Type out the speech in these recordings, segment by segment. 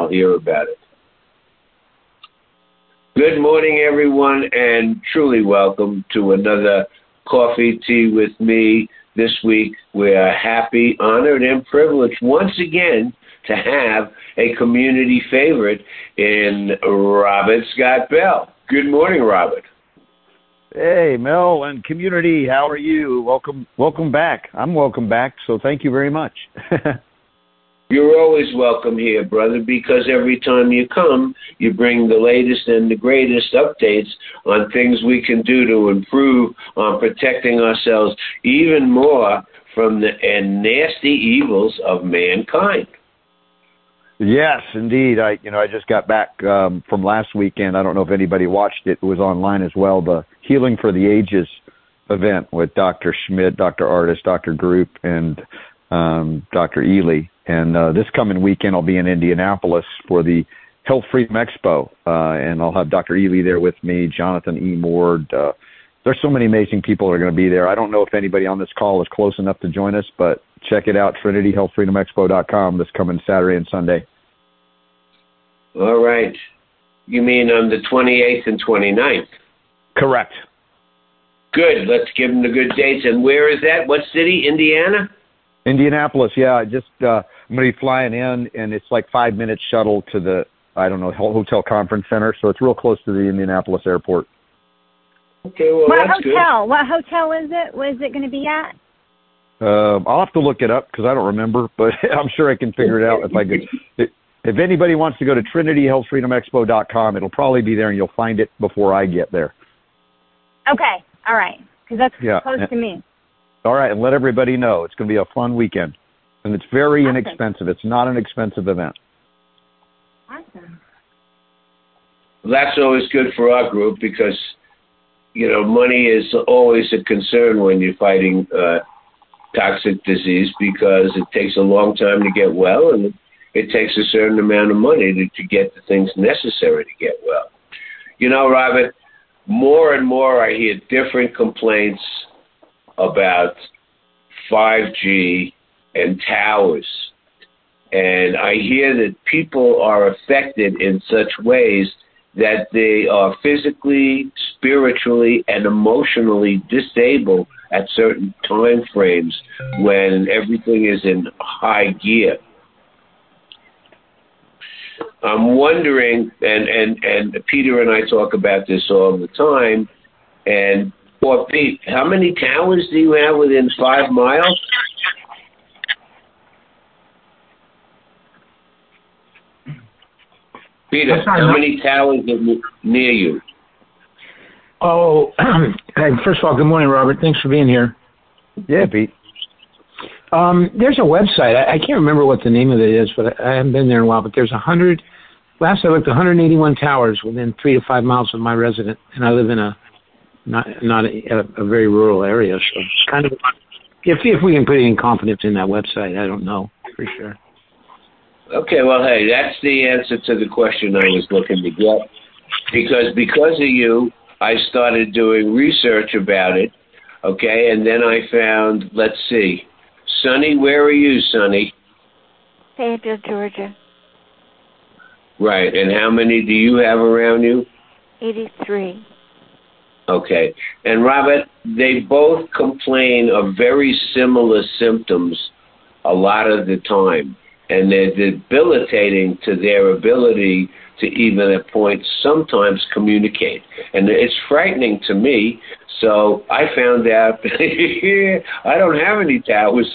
I'll hear about it. Good morning, everyone, and truly welcome to another Coffee Tea with me. This week, we are happy, honored, and privileged once again to have a community favorite in Robert Scott Bell. Good morning, Robert. Hey, Mel and community, how are you? Welcome back. I'm welcome back, so thank you very much. You're always welcome here, brother, because every time you come, you bring the latest and the greatest updates on things we can do to improve on protecting ourselves even more from the nasty evils of mankind. Yes, indeed. I just got back from last weekend. I don't know if anybody watched it. It was online as well. The Healing for the Ages event with Dr. Schmidt, Dr. Artis, Dr. Group, and Dr. Ely. And this coming weekend, I'll be in Indianapolis for the Health Freedom Expo, and I'll have Dr. Ely there with me, Jonathan E. Moore. There's so many amazing people that are going to be there. I don't know if anybody on this call is close enough to join us, but check it out, TrinityHealthFreedomExpo.com, this coming Saturday and Sunday. All right. You mean on the 28th and 29th? Correct. Good. Let's give them the good dates. And where is that? What city? Indiana? Indianapolis, yeah. I'm going to be flying in, and it's like 5-minute shuttle to the, Hotel Conference Center. So it's real close to the Indianapolis airport. Okay, well, that's good. What hotel is it? Where is it going to be at? I'll have to look it up because I don't remember, but I'm sure I can figure it out if I could. If anybody wants to go to TrinityHealthFreedomExpo.com, it'll probably be there, and you'll find it before I get there. Okay, all right, because that's close to me. All right, and let everybody know. It's going to be a fun weekend. And it's very inexpensive. It's not an expensive event. Awesome. Well, that's always good for our group because, money is always a concern when you're fighting toxic disease because it takes a long time to get well and it takes a certain amount of money to get the things necessary to get well. Robert, more and more I hear different complaints about 5G and towers. And I hear that people are affected in such ways that they are physically, spiritually, and emotionally disabled at certain time frames when everything is in high gear. I'm wondering, and Peter and I talk about this all the time, and Pete, how many towers do you have within 5 miles? Peter, how many towers are near you? Oh, first of all, good morning, Robert. Thanks for being here. Yeah, Pete. There's a website. I can't remember what the name of it is, but I haven't been there in a while. But there's last I looked, 181 towers within 3 to 5 miles of my residence, and I live in a very rural area. So it's kind of, if we can put any confidence in that website, I don't know for sure. Okay, well, hey, that's the answer to the question I was looking to get. Because of you, I started doing research about it, okay, and then I found, let's see, Sonny, where are you, Sonny? Fayetteville, Georgia. Right, and how many do you have around you? 83. Okay, and Robert, they both complain of very similar symptoms a lot of the time. And they're debilitating to their ability to even at points sometimes communicate. And it's frightening to me. So I found out I don't have any towers.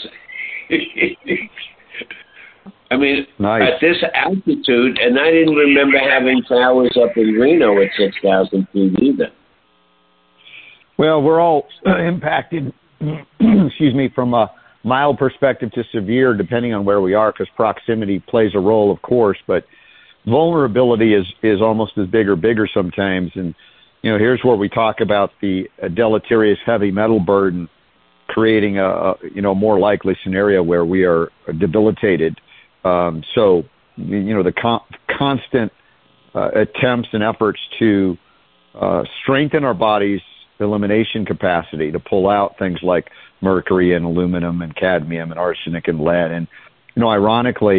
I mean, nice. At this altitude, and I didn't remember having towers up in Reno at 6,000 feet either. Well, we're all impacted, from a mild perspective to severe, depending on where we are, because proximity plays a role, of course, but vulnerability is almost as big or bigger sometimes. And, here's where we talk about the deleterious heavy metal burden creating a more likely scenario where we are debilitated. So, the constant attempts and efforts to strengthen our body's elimination capacity to pull out things like mercury and aluminum and cadmium and arsenic and lead. And, ironically,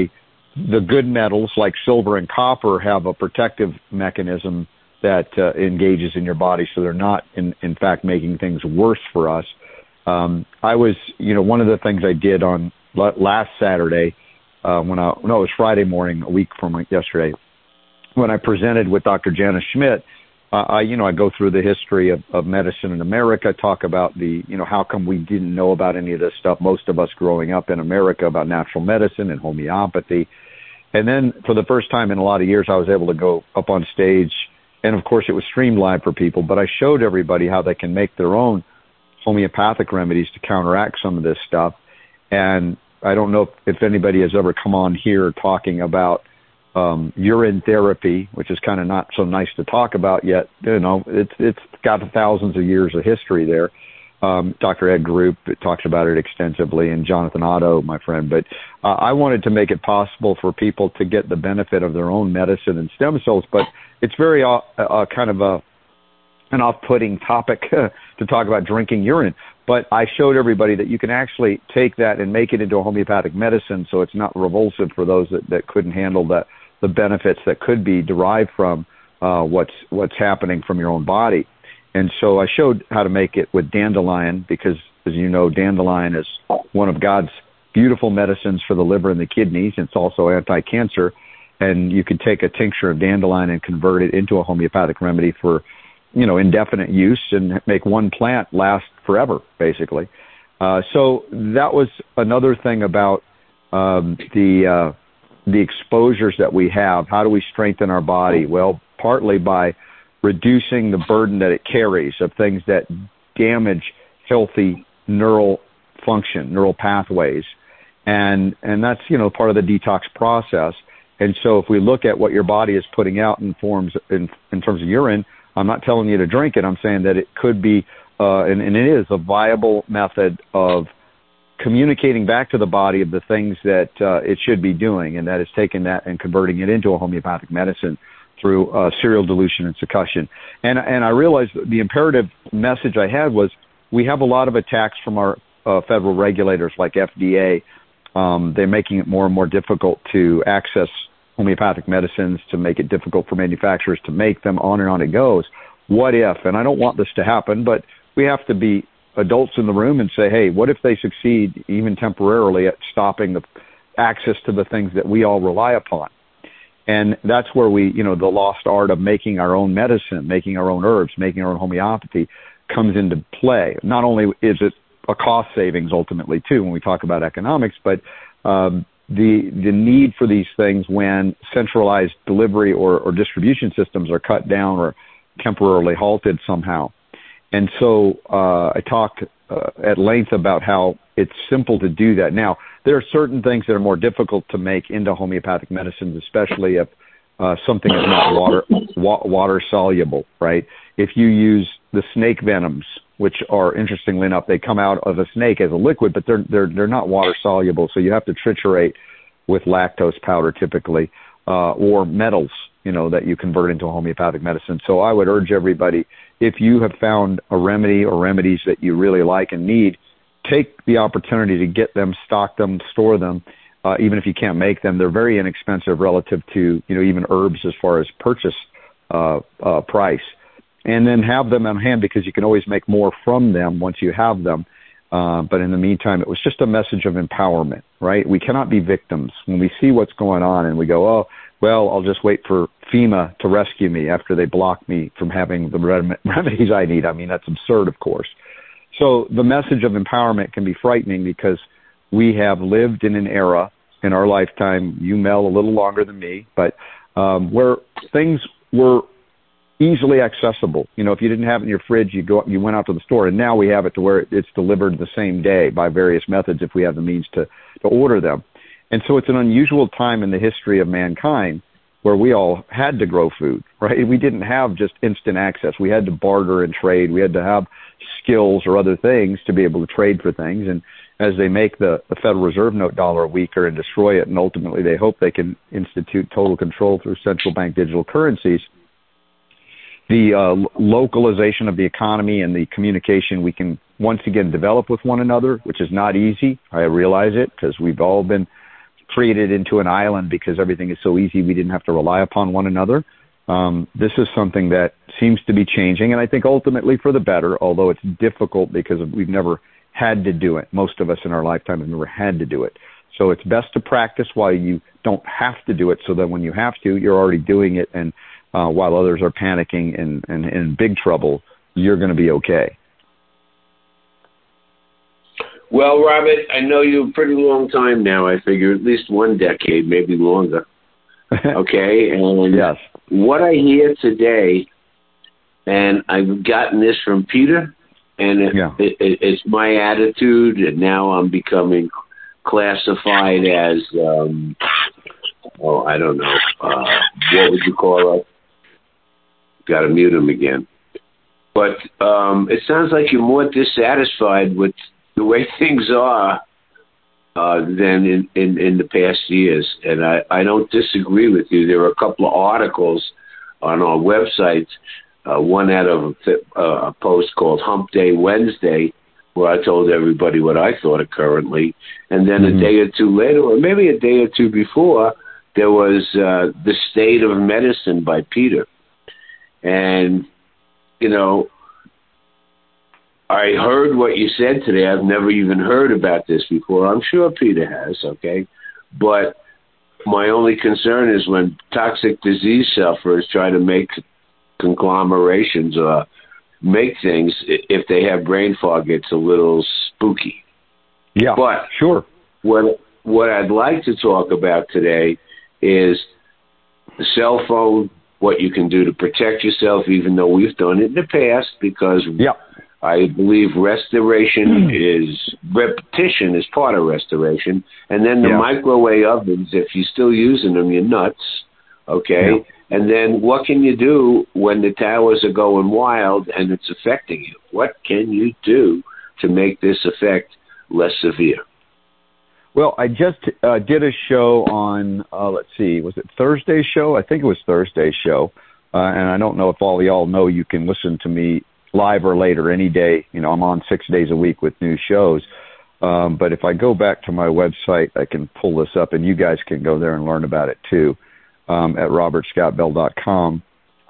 the good metals like silver and copper have a protective mechanism that engages in your body, so they're not, in fact, making things worse for us. I was, one of the things I did on last Saturday, it was Friday morning, a week from yesterday, when I presented with Dr. Janice Schmidt. I go through the history of medicine in America, talk about how come we didn't know about any of this stuff, most of us growing up in America, about natural medicine and homeopathy. And then for the first time in a lot of years, I was able to go up on stage, and of course it was streamed live for people, but I showed everybody how they can make their own homeopathic remedies to counteract some of this stuff. And I don't know if anybody has ever come on here talking about urine therapy, which is kind of not so nice to talk about yet. It's got thousands of years of history there. Dr. Ed Group talks about it extensively, and Jonathan Otto, my friend. But I wanted to make it possible for people to get the benefit of their own medicine and stem cells. But it's very kind of an off-putting topic to talk about drinking urine. But I showed everybody that you can actually take that and make it into a homeopathic medicine, so it's not revulsive for those that couldn't handle the benefits that could be derived from what's happening from your own body. And so I showed how to make it with dandelion, because, as you know, dandelion is one of God's beautiful medicines for the liver and the kidneys. It's also anti-cancer. And you could take a tincture of dandelion and convert it into a homeopathic remedy for, indefinite use, and make one plant last forever, basically. So that was another thing about the exposures that we have. How do we strengthen our body? Well, partly by reducing the burden that it carries of things that damage healthy neural function, neural pathways. And that's, part of the detox process. And so if we look at what your body is putting out in terms of urine, I'm not telling you to drink it. I'm saying that it could be, and it is a viable method of communicating back to the body of the things that it should be doing, and that is taking that and converting it into a homeopathic medicine through serial dilution and succussion. And I realized the imperative message I had was, we have a lot of attacks from our federal regulators like FDA. They're making it more and more difficult to access homeopathic medicines, to make it difficult for manufacturers to make them, on and on it goes. What if, and I don't want this to happen, but we have to be adults in the room and say, hey, what if they succeed even temporarily at stopping the access to the things that we all rely upon? And that's where we, the lost art of making our own medicine, making our own herbs, making our own homeopathy comes into play. Not only is it a cost savings ultimately too when we talk about economics, but the need for these things when centralized delivery or distribution systems are cut down or temporarily halted somehow. And so I talked at length about how it's simple to do that. Now, there are certain things that are more difficult to make into homeopathic medicines, especially if something is not water soluble, right? If you use the snake venoms, which are, interestingly enough, they come out of a snake as a liquid, but they're not water soluble, so you have to triturate with lactose powder typically, or metals, that you convert into a homeopathic medicine. So I would urge everybody, if you have found a remedy or remedies that you really like and need, take the opportunity to get them, stock them, store them, even if you can't make them. They're very inexpensive relative to, even herbs as far as purchase price. And then have them on hand, because you can always make more from them once you have them. But in the meantime, it was just a message of empowerment, right? We cannot be victims. When we see what's going on and we go, oh, well, I'll just wait for FEMA to rescue me after they block me from having the remedies I need. I mean, that's absurd, of course. So the message of empowerment can be frightening, because we have lived in an era in our lifetime, you, Mel, a little longer than me, but where things were easily accessible. If you didn't have it in your fridge, you went out to the store, and now we have it to where it's delivered the same day by various methods if we have the means to order them. And so it's an unusual time in the history of mankind where we all had to grow food, right? We didn't have just instant access. We had to barter and trade. We had to have skills or other things to be able to trade for things. And as they make the Federal Reserve note dollar weaker and destroy it, and ultimately they hope they can institute total control through central bank digital currencies, the localization of the economy and the communication we can once again develop with one another, which is not easy. I realize it, because we've all been created into an island because everything is so easy we didn't have to rely upon one another. This is something that seems to be changing, and I think ultimately for the better, although it's difficult because we've never had to do it. Most of us in our lifetime have never had to do it. So it's best to practice while you don't have to do it, so that when you have to, you're already doing it, and while others are panicking and in big trouble, you're going to be okay. Well, Robert, I know you a pretty long time now. I figure at least 1 decade, maybe longer. Okay? And yes. What I hear today, and I've gotten this from Peter, and it's my attitude, and now I'm becoming classified as, I don't know, what would you call it? Got to mute him again. But it sounds like you're more dissatisfied with the way things are than in the past years. And I don't disagree with you. There are a couple of articles on our website, one out of a post called Hump Day Wednesday, where I told everybody what I thought of currently. And then a day or two later, or maybe a day or two before, there was The State of Medicine by Peter. And, I heard what you said today. I've never even heard about this before. I'm sure Peter has, okay? But my only concern is when toxic disease sufferers try to make conglomerations or make things, if they have brain fog, it's a little spooky. Yeah, but sure. What I'd like to talk about today is the cell phone, what you can do to protect yourself, even though we've done it in the past, because I believe repetition is part of restoration. And then the microwave ovens, if you're still using them, you're nuts, okay? Yeah. And then what can you do when the towers are going wild and it's affecting you? What can you do to make this effect less severe? Well, I just did a show on, was it Thursday's show? I think it was Thursday's show. And I don't know if all of y'all know you can listen to me live or later any day. I'm on 6 days a week with new shows. But if I go back to my website, I can pull this up, and you guys can go there and learn about it too, at robertscottbell.com.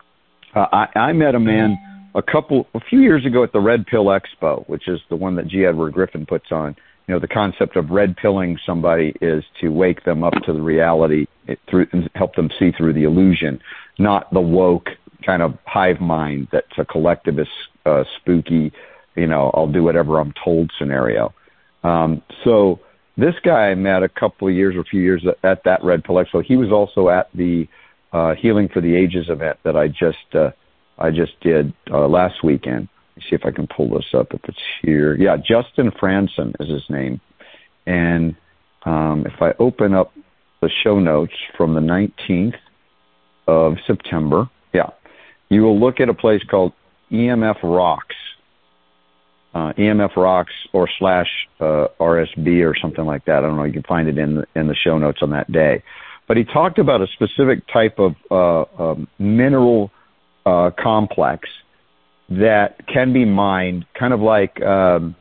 I met a man a few years ago at the Red Pill Expo, which is the one that G. Edward Griffin puts on. The concept of red pilling somebody is to wake them up to the reality and help them see through the illusion, not the woke kind of hive mind that's a collectivist, spooky, I'll do whatever I'm told scenario. So this guy I met a few years at that Red Pill Expo. He was also at the Healing for the Ages event that I just did last weekend. Let me see if I can pull this up if it's here. Yeah, Justin Franson is his name. And if I open up the show notes from the 19th of September, you will look at a place called EMF Rocks. EMF Rocks or / RSB or something like that. I don't know. You can find it in the show notes on that day. But he talked about a specific type of mineral complex that can be mined, kind of like the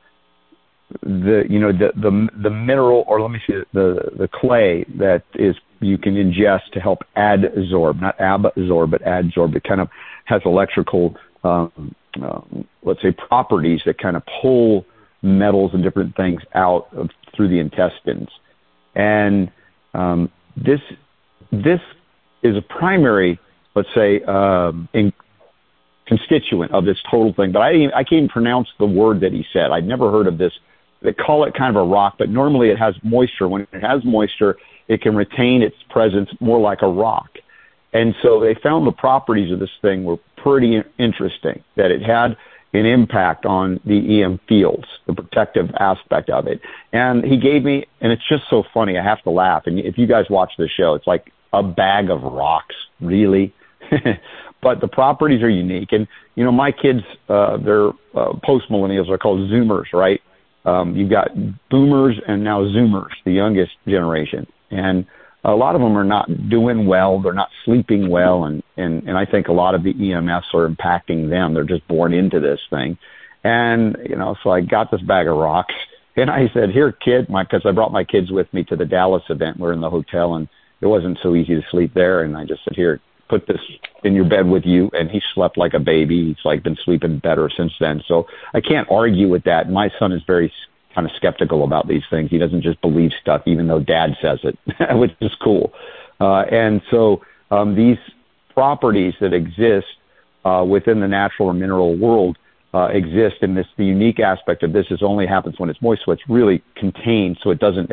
mineral, or let me see, the clay that is you can ingest to help adsorb, not absorb, but adsorb. It kind of has electrical, let's say, properties that kind of pull metals and different things out through the intestines. And this is a primary, let's say, constituent of this total thing. But I can't even pronounce the word that he said. I'd never heard of this. They call it kind of a rock, but normally it has moisture. When it has moisture, it can retain its presence more like a rock. And so they found the properties of this thing were pretty interesting, that it had an impact on the EM fields, the protective aspect of it. And he gave me, and it's just so funny, I have to laugh. And if you guys watch the show, it's like a bag of rocks, really. But the properties are unique. And, my kids, they're post-millennials, are called Zoomers, right? You've got boomers and now Zoomers, the youngest generation. And a lot of them are not doing well. They're not sleeping well. And I think a lot of the EMFs are impacting them. They're just born into this thing. And, so I got this bag of rocks And I said, here, kid, because I brought my kids with me to the Dallas event. We're in the hotel, and it wasn't so easy to sleep there. And I just said, here, put this in your bed with you. And he slept like a baby. He's like been sleeping better since then. So I can't argue with that. My son is very kind of skeptical about these things. He doesn't just believe stuff, even though dad says it, which is cool. And so these properties that exist within the natural or mineral world exist, and the unique aspect of this is only happens when it's moist, so it's really contained, so it doesn't,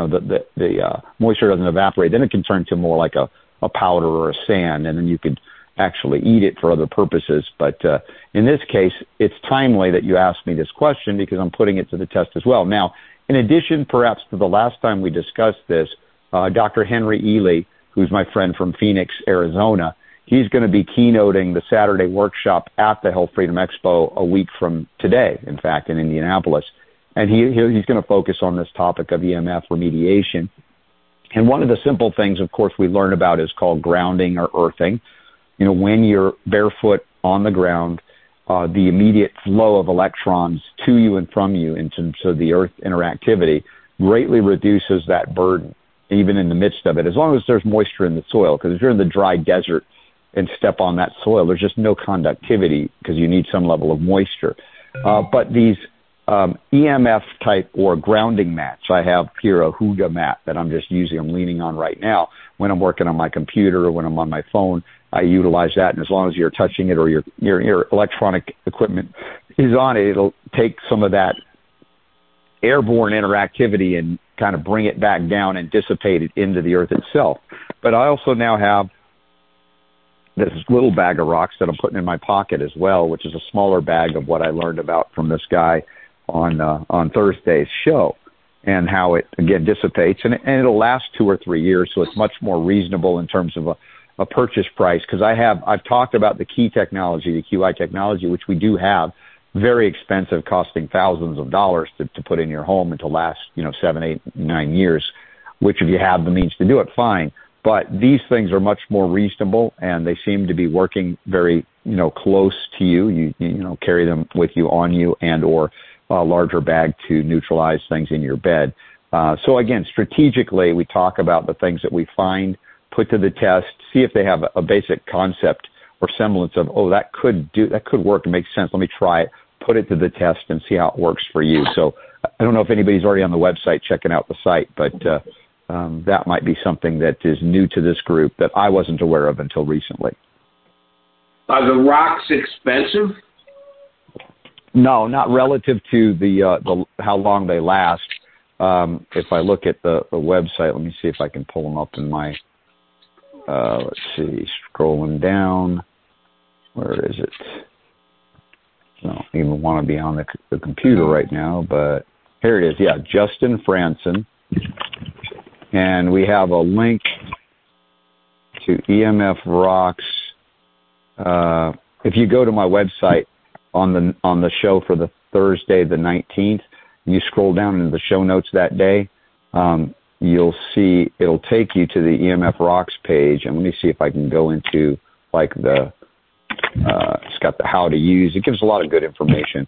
the moisture doesn't evaporate. Then it can turn to more like a powder or a sand, and then you could actually eat it for other purposes. But in this case, it's timely that you asked me this question because I'm putting it to the test as well. Now, in addition, perhaps to the last time we discussed this, Dr. Henry Ely, who's my friend from Phoenix, Arizona, he's going to be keynoting the Saturday workshop at the Health Freedom Expo a week from today, in fact, in Indianapolis. And he's going to focus on this topic of EMF remediation. And one of the simple things, of course, we learn about is called grounding or earthing. You know, when you're barefoot on the ground, the immediate flow of electrons to you and from you into the earth interactivity greatly reduces that burden, even in the midst of it, as long as there's moisture in the soil. Because if you're in the dry desert and step on that soil, there's just no conductivity because you need some level of moisture. But these EMF type or grounding mats, I have here a Huda mat that I'm just using, I'm leaning on right now. When I'm working on my computer or when I'm on my phone, I utilize that. And as long as you're touching it or your electronic equipment is on it, it'll take some of that airborne interactivity and kind of bring it back down and dissipate it into the earth itself. But I also now have this little bag of rocks that I'm putting in my pocket as well, which is a smaller bag of what I learned about from this guy on Thursday's show, and how it, again, dissipates. And it'll last 2 or 3 years, so it's much more reasonable in terms of a purchase price, because I've talked about the key technology, the QI technology, which we do have, very expensive, costing thousands of dollars to put in your home and to last, 7, 8, 9 years, which if you have the means to do it, fine. But these things are much more reasonable, and they seem to be working very, close to you. You carry them with you on you, and or a larger bag to neutralize things in your bed. So again, strategically, we talk about the things that we find, put to the test, see if they have a basic concept or semblance of, that could work, it makes sense. Let me try it, put it to the test, and see how it works for you. So I don't know if anybody's already on the website checking out the site, but that might be something that is new to this group that I wasn't aware of until recently. Are the rocks expensive? No, not relative to the how long they last. If I look at the website, let me see if I can pull them up in my, let's see, scrolling down. Where is it? I don't even want to be on the computer right now, but here it is. Yeah, Justin Franson. And we have a link to EMF rocks. If you go to my website on the show for the Thursday the 19th, you scroll down into the show notes that day, you'll see it'll take you to the EMF rocks page. And let me see if I can go into it's got the how to use. It gives a lot of good information.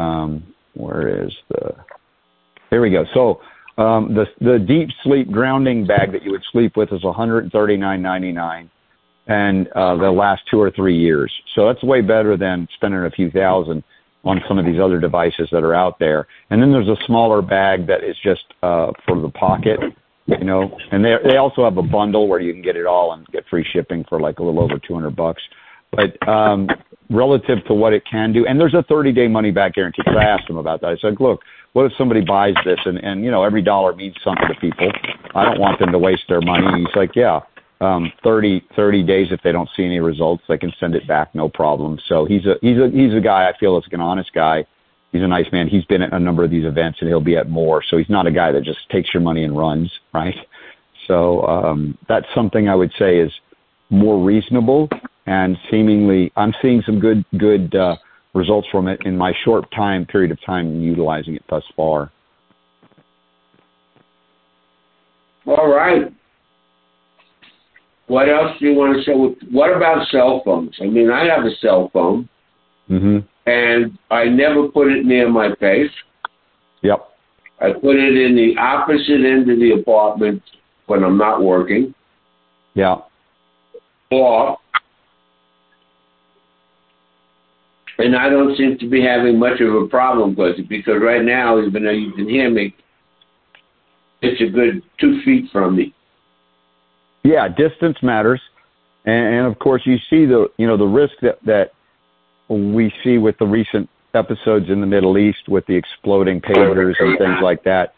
Here we go. So the deep sleep grounding bag that you would sleep with is $139.99, and they'll last 2 or 3 years. So that's way better than spending a few thousand on some of these other devices that are out there. And then there's a smaller bag that is just for the pocket, and they also have a bundle where you can get it all and get free shipping for like a little over $200. But relative to what it can do, and there's a 30-day money-back guarantee. So I asked them about that. I said, look, what if somebody buys this and every dollar means something to people? I don't want them to waste their money. And he's like, yeah, 30 days if they don't see any results, they can send it back, no problem. So he's a guy I feel is an honest guy. He's a nice man. He's been at a number of these events, and he'll be at more. So he's not a guy that just takes your money and runs, right? So that's something I would say is more reasonable, and seemingly I'm seeing some good results from it in my short period of time utilizing it thus far. All right. What else do you want to say? What about cell phones? I mean, I have a cell phone, and I never put it near my face. Yep. I put it in the opposite end of the apartment when I'm not working. Yeah. And I don't seem to be having much of a problem with it because right now, even though you can hear me, it's a good 2 feet from me. Yeah, distance matters. And of course, you see the risk that we see with the recent episodes in the Middle East with the exploding pagers and things like that,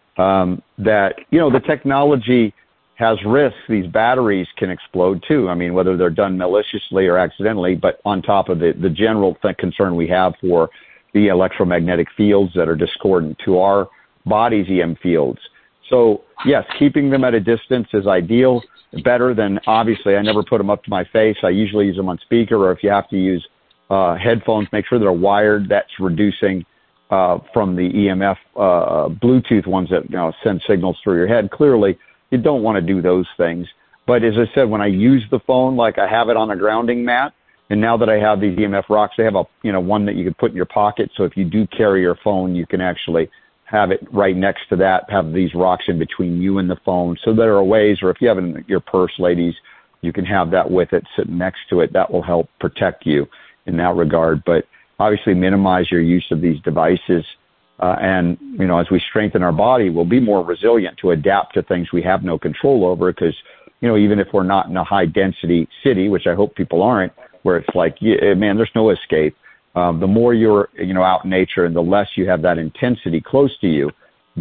the technology has risks. These batteries can explode too. I mean, whether they're done maliciously or accidentally, but on top of the general concern we have for the electromagnetic fields that are discordant to our body's EM fields. So yes, keeping them at a distance is ideal, better than, obviously, I never put them up to my face. I usually use them on speaker, or if you have to use headphones, make sure they're wired. That's reducing from the EMF Bluetooth ones that send signals through your head. Clearly, you don't want to do those things. But as I said, when I use the phone, like I have it on a grounding mat, and now that I have these EMF rocks, they have a one that you can put in your pocket. So if you do carry your phone, you can actually have it right next to that, have these rocks in between you and the phone. So there are ways, or if you have it in your purse, ladies, you can have that with it sitting next to it. That will help protect you in that regard. But obviously minimize your use of these devices. And, as we strengthen our body, we'll be more resilient to adapt to things we have no control over because, even if we're not in a high density city, which I hope people aren't, where it's like, man, there's no escape. The more you're, out in nature and the less you have that intensity close to you,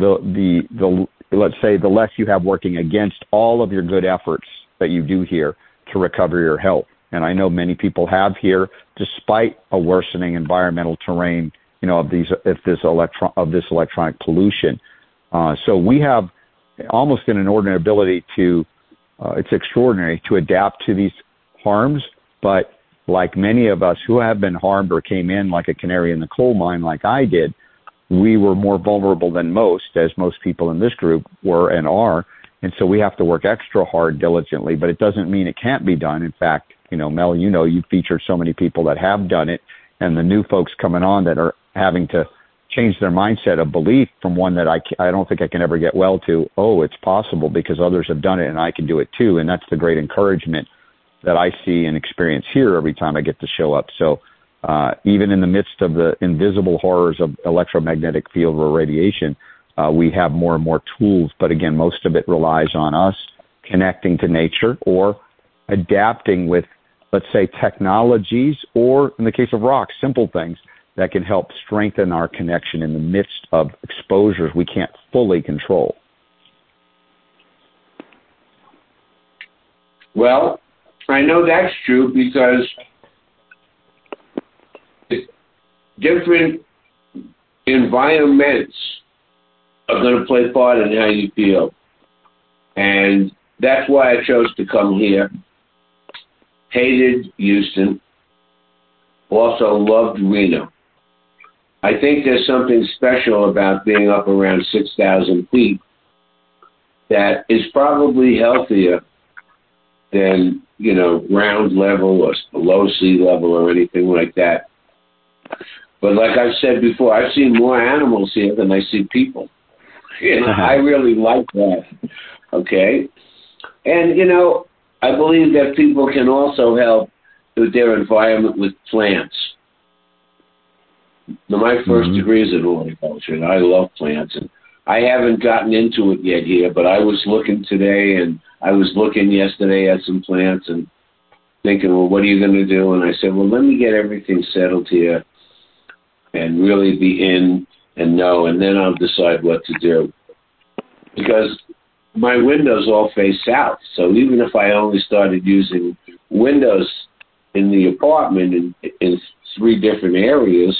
let's say the less you have working against all of your good efforts that you do here to recover your health. And I know many people have here, despite a worsening environmental terrain, of this electronic pollution. So we have almost an inordinate ability to, it's extraordinary to adapt to these harms, but like many of us who have been harmed or came in like a canary in the coal mine like I did, we were more vulnerable than most, as most people in this group were and are. And so we have to work extra hard diligently, but it doesn't mean it can't be done. In fact, Mel, you've featured so many people that have done it, and the new folks coming on that are having to change their mindset of belief from one that I don't think I can ever get well to, it's possible because others have done it and I can do it too. And that's the great encouragement that I see and experience here every time I get to show up. So even in the midst of the invisible horrors of electromagnetic field or radiation, we have more and more tools. But again, most of it relies on us connecting to nature or adapting with, let's say, technologies, or in the case of rocks, simple things that can help strengthen our connection in the midst of exposures we can't fully control. Well, I know that's true because different environments are going to play part in how you feel. And that's why I chose to come here. Hated Houston. Also loved Reno. I think there's something special about being up around 6,000 feet that is probably healthier than, ground level or below sea level or anything like that. But like I've said before, I've seen more animals here than I see people. I really like that. Okay? And, I believe that people can also help with their environment with plants. Now, my first degree is in horticulture, and I love plants. And I haven't gotten into it yet here, but I was looking today, and I was looking yesterday at some plants and thinking, well, what are you going to do? And I said, well, let me get everything settled here and really be in and know, and then I'll decide what to do. Because my windows all face south, so even if I only started using windows in the apartment in 3 different areas,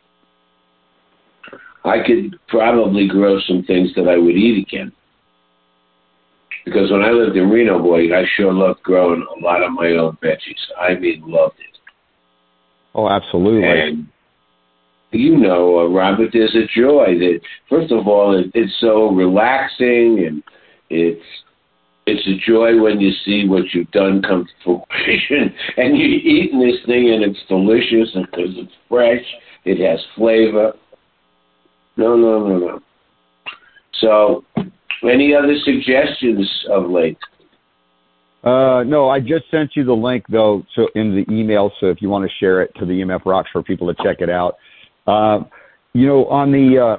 I could probably grow some things that I would eat again. Because when I lived in Reno, boy, I sure loved growing a lot of my own veggies. I mean, loved it. Oh, absolutely. And Robert, there's a joy that, first of all, it's so relaxing, and it's a joy when you see what you've done come to fruition, and you're eating this thing, and it's delicious, and because it's fresh, it has flavor. No. So, any other suggestions of late? No, I just sent you the link though, so in the email. So if you want to share it to the EMF Rocks for people to check it out, on the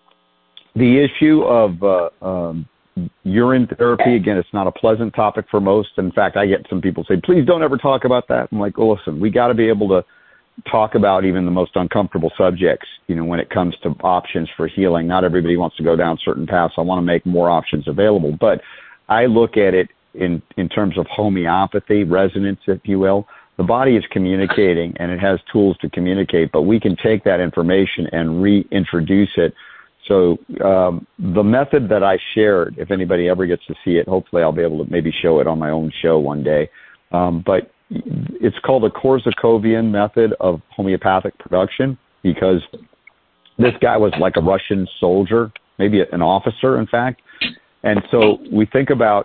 issue of urine therapy, again, it's not a pleasant topic for most. In fact, I get some people say, "Please don't ever talk about that." I'm like, "Well, listen, we got to be able to talk about even the most uncomfortable subjects. When it comes to options for healing, not everybody wants to go down certain paths. I want to make more options available, but I look at it in terms of homeopathy, resonance, if you will. The body is communicating and it has tools to communicate, but we can take that information and reintroduce it. So the method that I shared, if anybody ever gets to see it, hopefully I'll be able to maybe show it on my own show one day. But it's called the Korsakovian method of homeopathic production, because this guy was like a Russian soldier, maybe an officer, in fact. And so we think about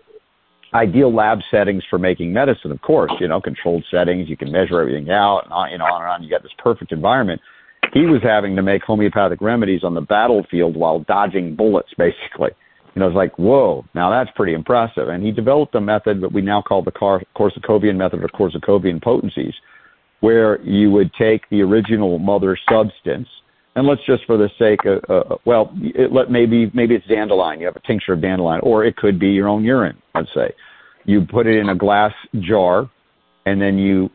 ideal lab settings for making medicine, of course, controlled settings, you can measure everything out, and on and on, you got this perfect environment. He was having to make homeopathic remedies on the battlefield while dodging bullets, basically. It's like, whoa, now that's pretty impressive. And he developed a method that we now call the Korsakovian method, or Korsakovian potencies, where you would take the original mother substance, and let's just for the sake of, maybe it's dandelion. You have a tincture of dandelion, or it could be your own urine, let's say. You put it in a glass jar, and then you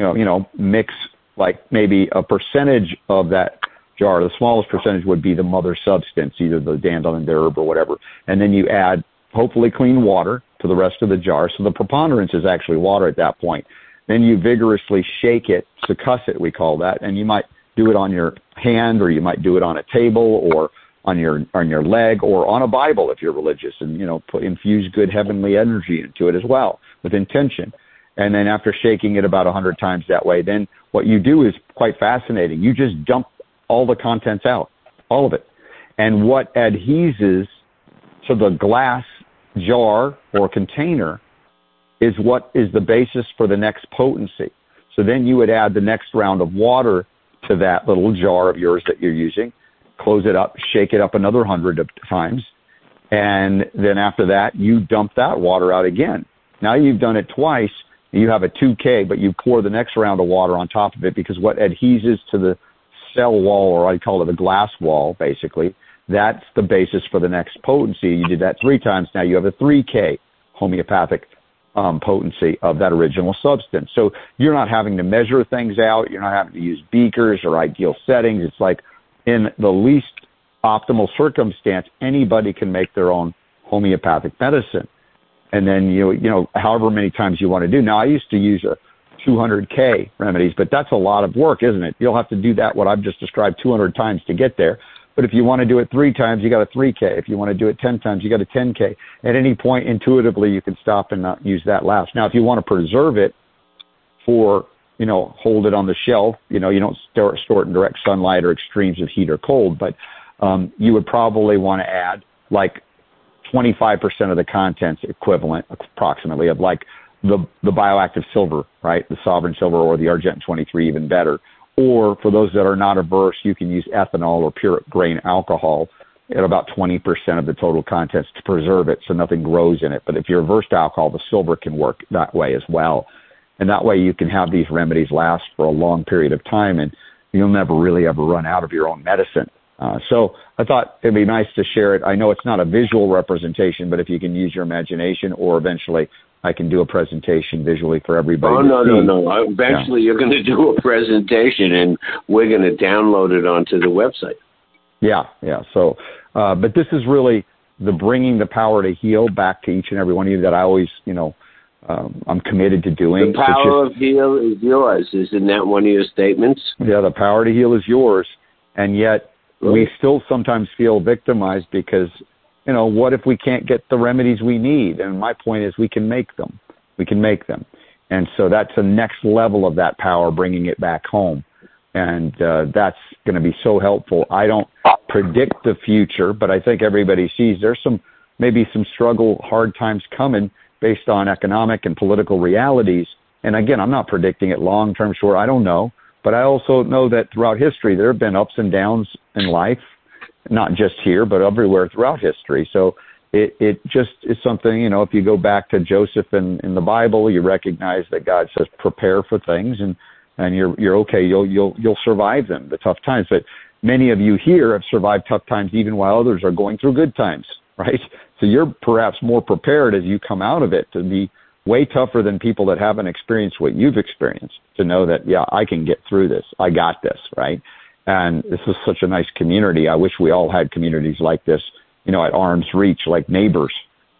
mix like maybe a percentage of that jar. The smallest percentage would be the mother substance, either the dandelion, the herb, or whatever. And then you add hopefully clean water to the rest of the jar. So the preponderance is actually water at that point. Then you vigorously shake it, succuss it, we call that, and you might do it on your hand, or you might do it on a table, or on your leg, or on a Bible if you're religious, and infuse good heavenly energy into it as well with intention. And then after shaking it about 100 times that way, then what you do is quite fascinating. You just dump all the contents out, all of it. And what adheses to the glass jar or container is what is the basis for the next potency. So then you would add the next round of water to that little jar of yours that you're using, close it up, shake it up another 100 times, and then after that, you dump that water out again. Now you've done it twice. You have a 2K, but you pour the next round of water on top of it, because what adheses to the cell wall, or I call it a glass wall, basically, that's the basis for the next potency. You did that 3 times. Now you have a 3K homeopathic potency of that original substance. So you're not having to measure things out. You're not having to use beakers or ideal settings. It's like in the least optimal circumstance, anybody can make their own homeopathic medicine. And then, however many times you want to do. Now, I used to use a 200K remedies, but that's a lot of work, isn't it? You'll have to do that, what I've just described, 200 times to get there. But if you want to do it 3 times, you got a 3K. If you want to do it 10 times, you got a 10K. At any point, intuitively, you can stop and not use that last. Now, if you want to preserve it for, hold it on the shelf, you don't store it in direct sunlight or extremes of heat or cold, but you would probably want to add like 25% of the contents equivalent, approximately, of like the bioactive silver, right? The sovereign silver, or the Argentyn 23, even better. Or for those that are not averse, you can use ethanol or pure grain alcohol at about 20% of the total contents to preserve it, so nothing grows in it. But if you're averse to alcohol, the silver can work that way as well. And that way you can have these remedies last for a long period of time, and you'll never really ever run out of your own medicine. So I thought it'd be nice to share it. I know it's not a visual representation, but if you can use your imagination, or eventually I can do a presentation visually for everybody. Oh, no. Eventually you're going to do a presentation, and we're going to download it onto the website. Yeah. So, but this is really the bringing the power to heal back to each and every one of you that I always, I'm committed to doing. The power of heal is yours. Isn't that one of your statements? Yeah, the power to heal is yours. And yet, we still sometimes feel victimized because, what if we can't get the remedies we need? And my point is we can make them. And so that's the next level of that power, bringing it back home. And that's going to be so helpful. I don't predict the future, but I think everybody sees there's maybe some struggle, hard times coming based on economic and political realities. And again, I'm not predicting it long-term, short, I don't know. But I also know that throughout history, there have been ups and downs in life. not just here, but everywhere throughout history. So it just is something, if you go back to Joseph in the Bible, you recognize that God says prepare for things, and you're okay. You'll survive them, the tough times. But many of you here have survived tough times even while others are going through good times, right? So you're perhaps more prepared as you come out of it to be way tougher than people that haven't experienced what you've experienced, to know that, yeah, I can get through this. I got this, right? And this is such a nice community. I wish we all had communities like this, at arm's reach, like neighbors.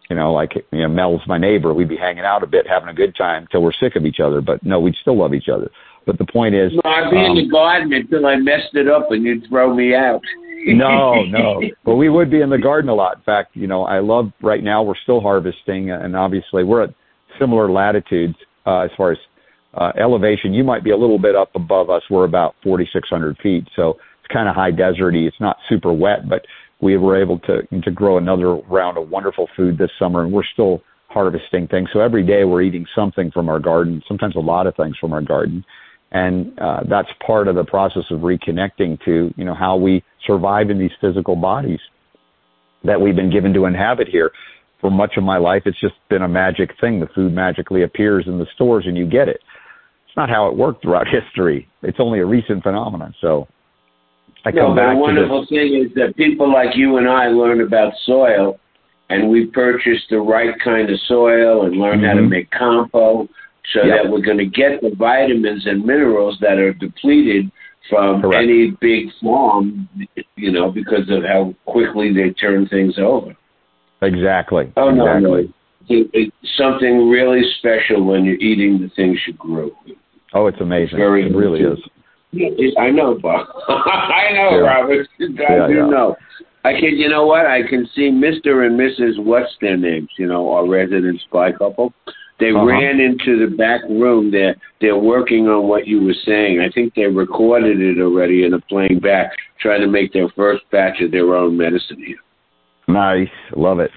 Mel's my neighbor. We'd be hanging out a bit, having a good time till we're sick of each other. But no, we'd still love each other. But the point is, no, I'd be in the garden until I messed it up and you'd throw me out. No. But we would be in the garden a lot. In fact, I love right now we're still harvesting, and obviously we're at similar latitudes as far as elevation. You might be a little bit up above us. We're about 4,600 feet, so it's kind of high deserty. It's not super wet, but we were able to grow another round of wonderful food this summer, and we're still harvesting things. So every day we're eating something from our garden, sometimes a lot of things from our garden. And that's part of the process of reconnecting to, how we survive in these physical bodies that we've been given to inhabit here. For much of my life, it's just been a magic thing. The food magically appears in the stores and you get it. It's not how it worked throughout history. It's only a recent phenomenon. So I come back to this. The wonderful thing is that people like you and I learn about soil, and we purchase the right kind of soil and learn how to make compost, so that we're going to get the vitamins and minerals that are depleted from any big farm, because of how quickly they turn things over. Exactly. Oh, exactly. No. It's something really special when you're eating the things you grew. Oh, it's amazing. It really is. I know, Bob. I know, Robert. I do know. I can, you know what? I can see Mr. and Mrs. What's their names, our resident spy couple. They ran into the back room. They're working on what you were saying. I think they recorded it already and are playing back, trying to make their first batch of their own medicine here. Nice. Love it.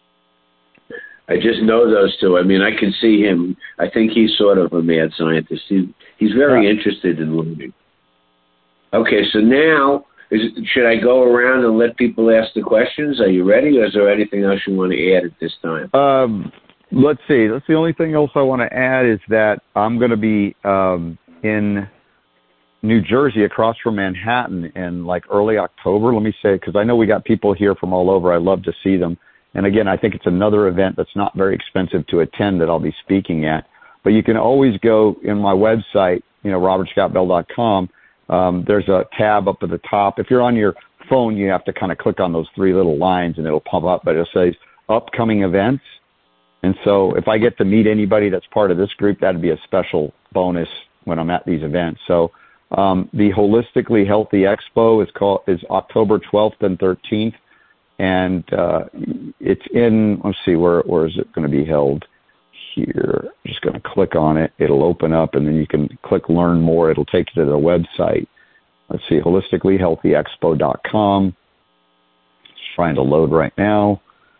I just know those two. I mean, I can see him. I think he's sort of a mad scientist. He's very interested in learning. Okay, so now, should I go around and let people ask the questions? Are you ready, or is there anything else you want to add at this time? Let's see. That's the only thing else I want to add is that I'm going to be in New Jersey, across from Manhattan, in like early October. Let me say, because I know we got people here from all over. I love to see them. And again, I think it's another event that's not very expensive to attend that I'll be speaking at. But you can always go in my website, robertscottbell.com. There's a tab up at the top. If you're on your phone, you have to kind of click on those three little lines and it'll pop up, but it'll say upcoming events. And so if I get to meet anybody that's part of this group, that'd be a special bonus when I'm at these events. So the Holistically Healthy Expo is October 12th and 13th. And it's in, let's see, where is it going to be held? Here. I'm just going to click on it. It'll open up, and then you can click Learn More. It'll take you to the website. Let's see, holisticallyhealthyexpo.com. It's trying to load right now.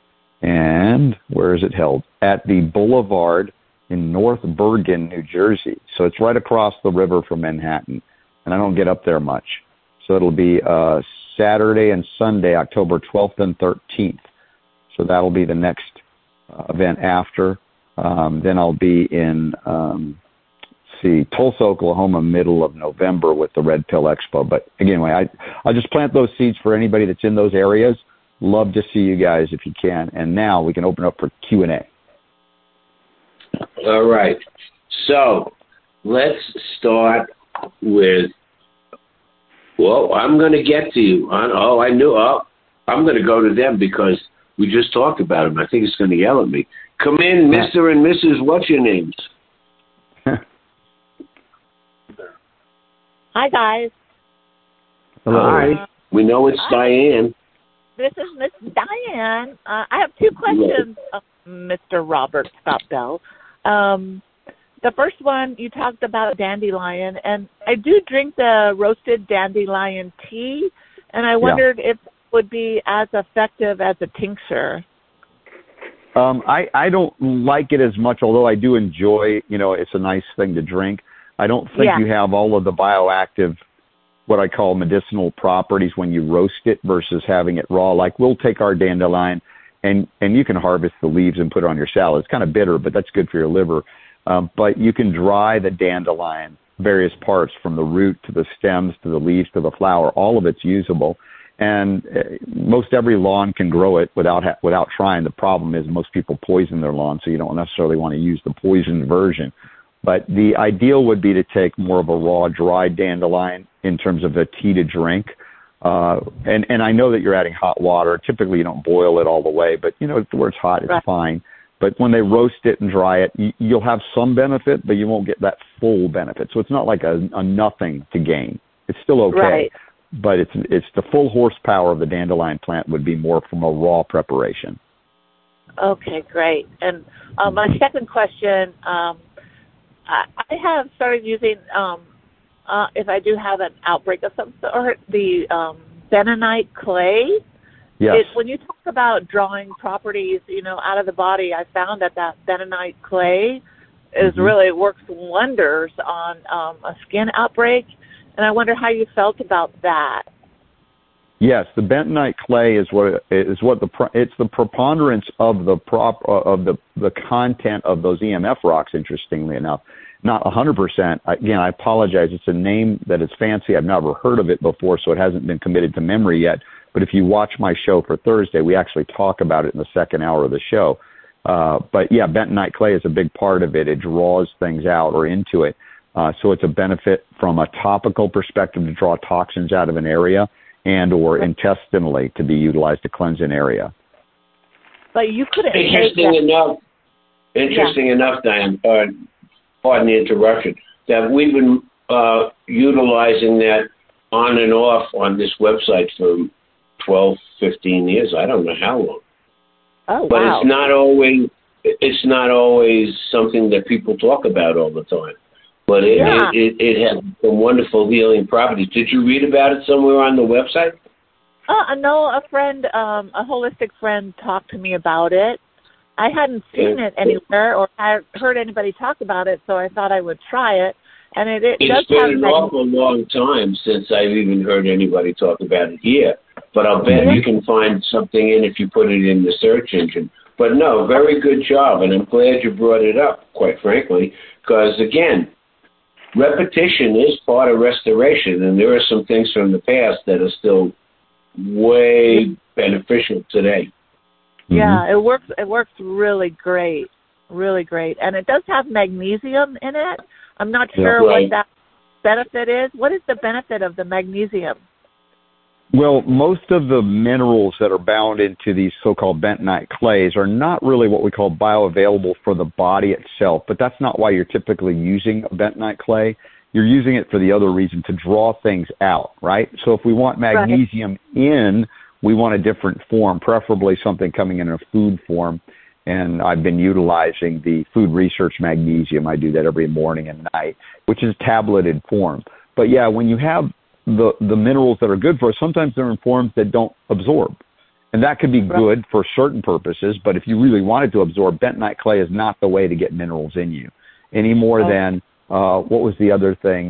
And where is it held? At the Boulevard in North Bergen, New Jersey. So it's right across the river from Manhattan, and I don't get up there much. So it'll be Saturday and Sunday, October 12th and 13th. So that'll be the next event after. Then I'll be in, Tulsa, Oklahoma, middle of November with the Red Pill Expo. But anyway, I'll just plant those seeds for anybody that's in those areas. Love to see you guys if you can. And now we can open up for Q&A. All right. So let's start with, I'm going to get to you. I'm going to go to them because we just talked about him. I think it's going to yell at me. Come in, Mr. and Mrs. What's your names? Hi, guys. Hello. Hi. We know it's Diane. This is Miss Diane. I have two questions, Mr. Robert Scott Bell. The first one, you talked about dandelion, and I do drink the roasted dandelion tea, and I wondered if it would be as effective as a tincture. I don't like it as much, although I do enjoy, it's a nice thing to drink. I don't think you have all of the bioactive what I call medicinal properties when you roast it versus having it raw. Like we'll take our dandelion and you can harvest the leaves and put it on your salad. It's kind of bitter, but that's good for your liver. But you can dry the dandelion, various parts from the root to the stems to the leaves to the flower. All of it's usable. And most every lawn can grow it without trying. The problem is most people poison their lawn, so you don't necessarily want to use the poisoned version. But the ideal would be to take more of a raw, dried dandelion in terms of a tea to drink. And I know that you're adding hot water. Typically, you don't boil it all the way, but, where it's hot, it's fine. But when they roast it and dry it, you'll have some benefit, but you won't get that full benefit. So it's not like a nothing to gain. It's still okay. Right. But it's the full horsepower of the dandelion plant would be more from a raw preparation. Okay, great. And my second question, I have started using, if I do have an outbreak of some sort, the bentonite clay. Yes. When you talk about drawing properties, out of the body, I found that bentonite clay really works wonders on a skin outbreak. And I wonder how you felt about that. Yes, the bentonite clay is it's the preponderance of the content of those EMF rocks. Interestingly enough, not 100%. Again, I apologize. It's a name that is fancy. I've never heard of it before, so it hasn't been committed to memory yet. But if you watch my show for Thursday, we actually talk about it in the second hour of the show. But yeah, bentonite clay is a big part of it. It draws things out or into it. So it's a benefit from a topical perspective to draw toxins out of an area and or intestinally to be utilized to cleanse an area. But you couldn't. Interesting enough, Diane, pardon the interruption, that we've been utilizing that on and off on this website for 12, 15 years. I don't know how long. Oh, but wow. it's not always something that people talk about all the time. But it has some wonderful healing properties. Did you read about it somewhere on the website? No, a friend, a holistic friend talked to me about it. I hadn't seen it anywhere or heard anybody talk about it, so I thought I would try it. And it's been an awful long time since I've even heard anybody talk about it here. But I'll bet you can find something in if you put it in the search engine. But no, very good job, and I'm glad you brought it up, quite frankly, because, again, repetition is part of restoration, and there are some things from the past that are still way beneficial today. Yeah, it works really great, and it does have magnesium in it. I'm not sure what that benefit is. What is the benefit of the magnesium? Well, most of the minerals that are bound into these so-called bentonite clays are not really what we call bioavailable for the body itself, but that's not why you're typically using a bentonite clay. You're using it for the other reason, to draw things out, right? So if we want magnesium in, we want a different form, preferably something coming in a food form. And I've been utilizing the Food Research Magnesium. I do that every morning and night, which is tableted form. But yeah, when you have the minerals that are good for us, sometimes they're in forms that don't absorb. And that could be good for certain purposes, but if you really wanted to absorb, bentonite clay is not the way to get minerals in you any more than, what was the other thing?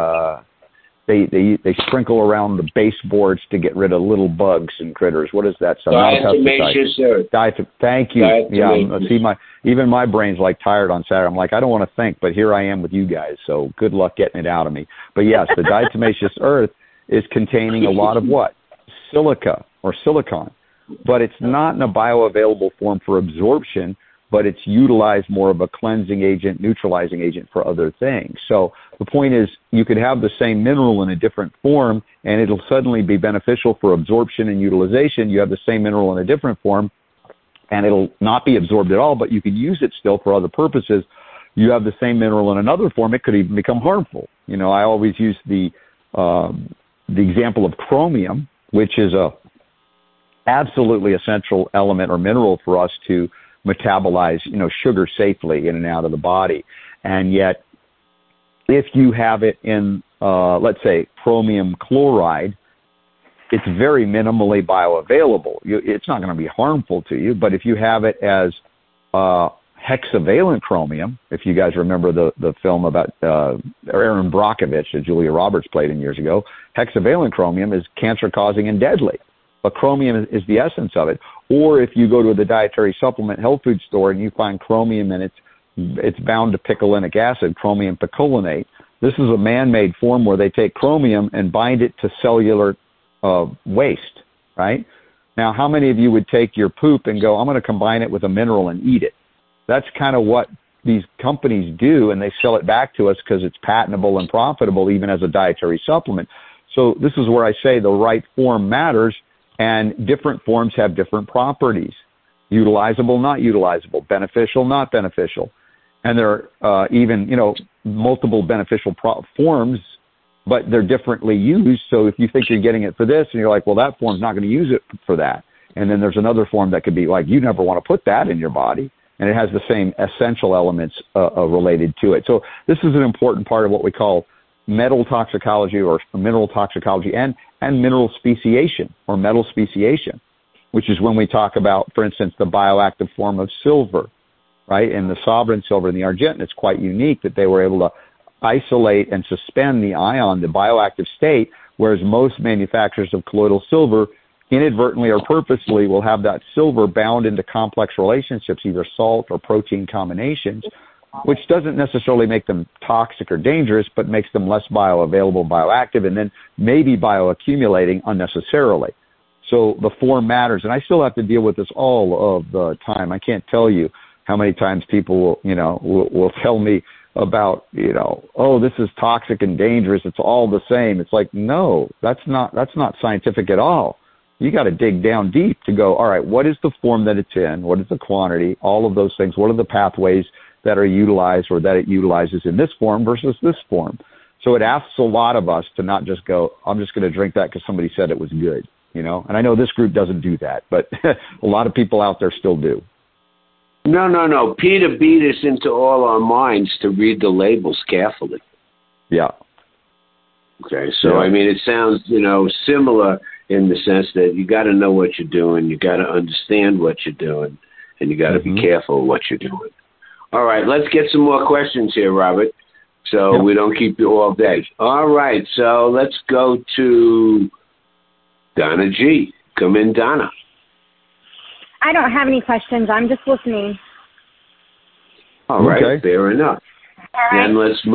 They sprinkle around the baseboards to get rid of little bugs and critters. What is that? Diatomaceous earth. Thank you. Even my brain's like tired on Saturday. I'm like, I don't want to think, but here I am with you guys. So good luck getting it out of me. But yes, the diatomaceous earth is containing a lot of what? Silica or silicon, but it's not in a bioavailable form for absorption, but it's utilized more of a cleansing agent, neutralizing agent for other things. So the point is, you could have the same mineral in a different form, and it'll suddenly be beneficial for absorption and utilization. You have the same mineral in a different form, and it'll not be absorbed at all, but you can use it still for other purposes. You have the same mineral in another form, it could even become harmful. You know, I always use the example of chromium, which is a absolutely essential element or mineral for us to metabolize, sugar safely in and out of the body. And yet, if you have it in, let's say, chromium chloride, it's very minimally bioavailable. It's not going to be harmful to you, but if you have it as hexavalent chromium. If you guys remember the film about Aaron Brockovich that Julia Roberts played in years ago, hexavalent chromium is cancer-causing and deadly. But chromium is the essence of it. Or if you go to the dietary supplement health food store and you find chromium and it's bound to picolinic acid, chromium picolinate. This is a man-made form where they take chromium and bind it to cellular waste, right? Now, how many of you would take your poop and go, I'm going to combine it with a mineral and eat it? That's kind of what these companies do, and they sell it back to us because it's patentable and profitable even as a dietary supplement. So this is where I say the right form matters, and different forms have different properties. Utilizable, not utilizable, beneficial, not beneficial. And there are even, multiple beneficial forms, but they're differently used. So if you think you're getting it for this and you're like, well, that form's not going to use it for that. And then there's another form that could be like, you never want to put that in your body. And it has the same essential elements related to it. So this is an important part of what we call metal toxicology or mineral toxicology and mineral speciation or metal speciation, which is when we talk about, for instance, the bioactive form of silver, right? And the sovereign silver and the argent, it's quite unique that they were able to isolate and suspend the ion, the bioactive state, whereas most manufacturers of colloidal silver inadvertently or purposely will have that silver bound into complex relationships, either salt or protein combinations, which doesn't necessarily make them toxic or dangerous, but makes them less bioavailable, bioactive, and then maybe bioaccumulating unnecessarily. So the form matters, and I still have to deal with this all of the time. I can't tell you how many times people will tell me about, oh, this is toxic and dangerous. It's all the same. It's like, no, that's not scientific at all. You got to dig down deep to go, all right, what is the form that it's in? What is the quantity? All of those things. What are the pathways that are utilized or that it utilizes in this form versus this form? So it asks a lot of us to not just go, I'm just going to drink that because somebody said it was good, And I know this group doesn't do that, but a lot of people out there still do. No. Peter beat us into all our minds to read the labels carefully. Yeah. Okay, so, yeah. It sounds, similar in the sense that you got to know what you're doing, you got to understand what you're doing, and you got to be careful of what you're doing. All right, let's get some more questions here, Robert, so we don't keep you all day. All right, so let's go to Donna G. Come in, Donna. I don't have any questions. I'm just listening. All right, fair enough. All right. Then let's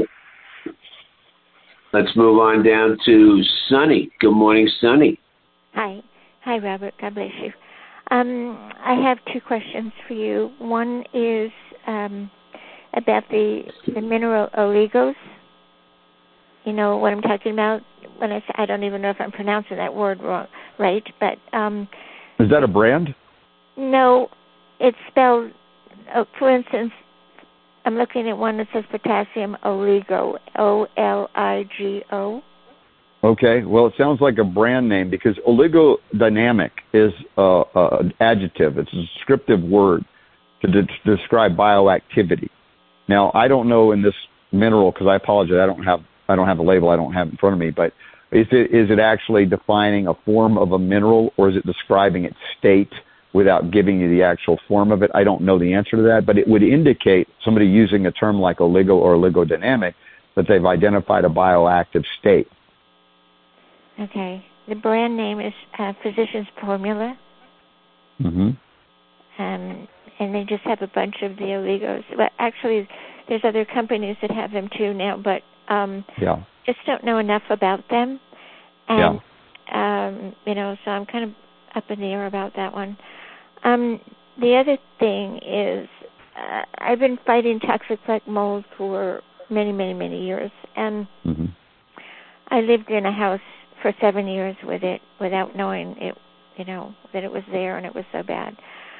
move on down to Sunny. Good morning, Sunny. Hi, Robert. God bless you. I have two questions for you. One is about the mineral oligos. You know what I'm talking about when I say, I don't even know if I'm pronouncing that word right, but is that a brand? No, it's spelled. For instance, I'm looking at one that says potassium oligo, OLIGO. Okay, well, it sounds like a brand name because oligodynamic is an adjective. It's a descriptive word to describe bioactivity. Now, I don't know in this mineral because I apologize. I don't have a label. I don't have it in front of me. But is it actually defining a form of a mineral, or is it describing its state without giving you the actual form of it? I don't know the answer to that, but it would indicate somebody using a term like oligo or oligodynamic that they've identified a bioactive state. Okay. The brand name is Physicians Formula. Mm-hmm. And they just have a bunch of the oligos. Well, actually, there's other companies that have them too now, but just don't know enough about them. And, so I'm kind of up in the air about that one. The other thing is I've been fighting toxic like mold for many, many, many years. And I lived in a house for 7 years with it without knowing it, that it was there and it was so bad.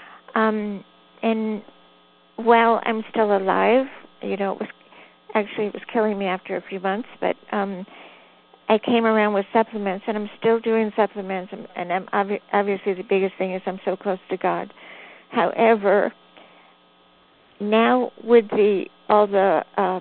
And while I'm still alive, it was killing me after a few months, but I came around with supplements, and I'm still doing supplements, and I'm obviously the biggest thing is I'm so close to God. However, now with all the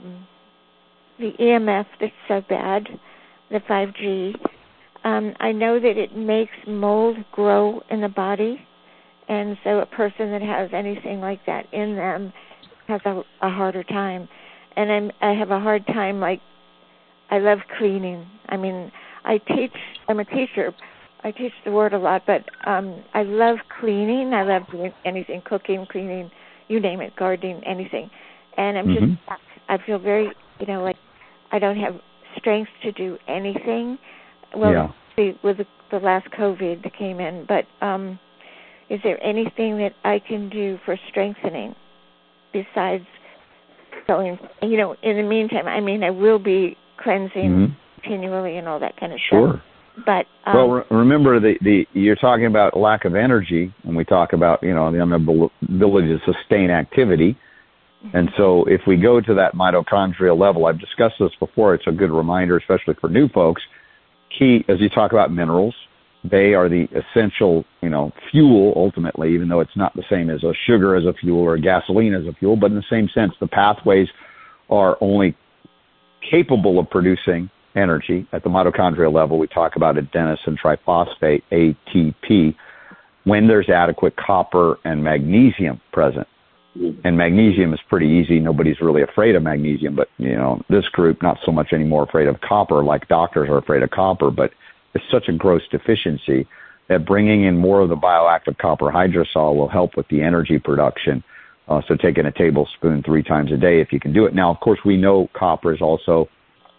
EMF that's so bad, the 5G, I know that it makes mold grow in the body, And so a person that has anything like that in them has a harder time. And I have a hard time, like, I love cleaning. I mean, I'm a teacher. I teach the word a lot, but I love cleaning. I love doing anything, cooking, cleaning, you name it, gardening, anything. And I'm just, I feel very, like I don't have strength to do anything. Well, with the last COVID that came in, but is there anything that I can do for strengthening besides going, in the meantime, I mean, I will be cleansing continually and all that kind of stuff. But well, remember you're talking about lack of energy, and we talk about the inability to sustain activity. And so if we go to that mitochondrial level, I've discussed this before. It's a good reminder, especially for new folks. Key, as you talk about minerals, they are the essential, fuel ultimately, even though it's not the same as a sugar as a fuel or gasoline as a fuel. But in the same sense, the pathways are only capable of producing energy at the mitochondrial level. We talk about adenosine triphosphate, ATP, when there's adequate copper and magnesium present. And magnesium is pretty easy. Nobody's really afraid of magnesium, but, this group, not so much anymore afraid of copper, like doctors are afraid of copper, but it's such a gross deficiency that bringing in more of the bioactive copper hydrosol will help with the energy production. So taking a tablespoon 3 times a day if you can do it. Now, of course, we know copper is also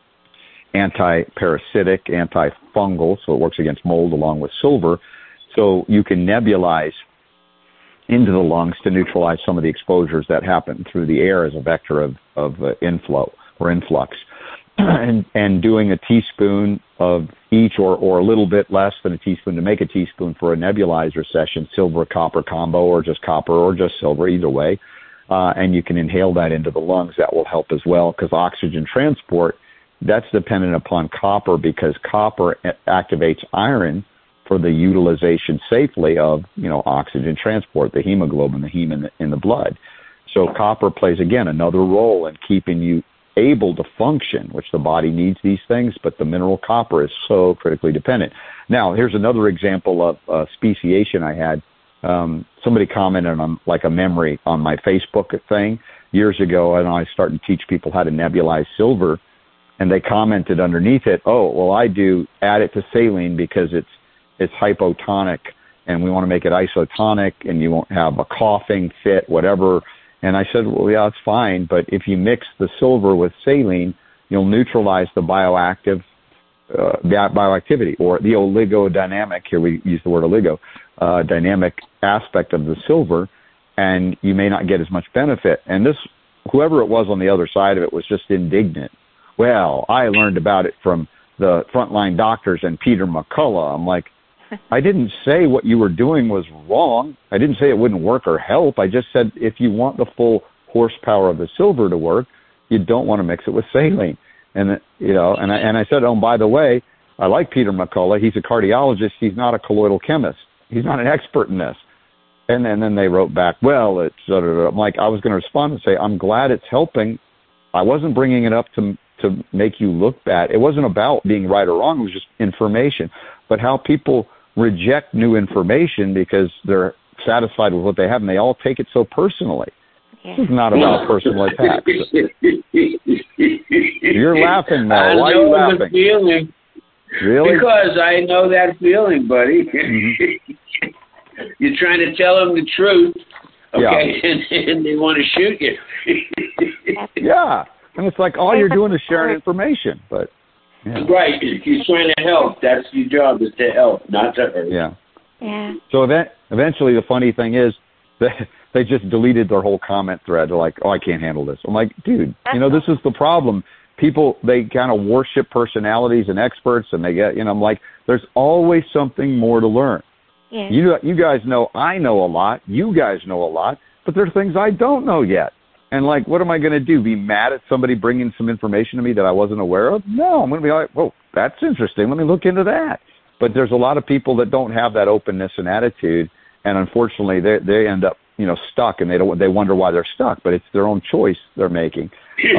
anti-parasitic, antifungal, so it works against mold along with silver. So you can nebulize into the lungs to neutralize some of the exposures that happen through the air as a vector of inflow or influx. And doing a teaspoon of each or a little bit less than a teaspoon to make a teaspoon for a nebulizer session, silver-copper combo or just copper or just silver, either way. And you can inhale that into the lungs. That will help as well because oxygen transport, that's dependent upon copper because copper activates iron for the utilization safely of, oxygen transport, the hemoglobin, the heme in the blood. So copper plays, again, another role in keeping you able to function, which the body needs these things, but the mineral copper is so critically dependent. Now, here's another example of speciation I had. Somebody commented on like a memory on my Facebook thing years ago, and I started to teach people how to nebulize silver, and they commented underneath it, oh, well, I do add it to saline because it's hypotonic, and we want to make it isotonic, and you won't have a coughing fit, whatever. And I said, well, yeah, it's fine, but if you mix the silver with saline, you'll neutralize the bioactivity, or the oligodynamic, here we use the word oligo, dynamic aspect of the silver, and you may not get as much benefit. And this, whoever it was on the other side of it was just indignant. Well, I learned about it from the frontline doctors and Peter McCullough. I'm like, I didn't say what you were doing was wrong. I didn't say it wouldn't work or help. I just said if you want the full horsepower of the silver to work, you don't want to mix it with saline. And I said, oh, by the way, I like Peter McCullough. He's a cardiologist. He's not a colloidal chemist. He's not an expert in this. And then they wrote back, well, it's I'm like, I was going to respond and say, I'm glad it's helping. I wasn't bringing it up to make you look bad. It wasn't about being right or wrong. It was just information. But how people reject new information because they're satisfied with what they have, and they all take it so personally. Yeah. This is not about personal attacks. You're laughing, Mel. Why are you laughing? The feeling. Really? Because I know that feeling, buddy. Mm-hmm. You're trying to tell them the truth, okay, yeah. and they want to shoot you. Yeah, and it's like all you're doing is sharing information, but... Yeah. Right, you're trying to help. That's your job, is to help, not to hurt. Yeah. Yeah. So eventually the funny thing is they just deleted their whole comment thread. They're like, oh, I can't handle this. I'm like, dude, this is the problem. People, they kind of worship personalities and experts, and they get, I'm like, there's always something more to learn. Yeah. You guys know I know a lot. You guys know a lot, but there are things I don't know yet. And, like, what am I going to do, be mad at somebody bringing some information to me that I wasn't aware of? No, I'm going to be like, whoa, that's interesting. Let me look into that. But there's a lot of people that don't have that openness and attitude, and unfortunately they end up, stuck, and they wonder why they're stuck. But it's their own choice they're making.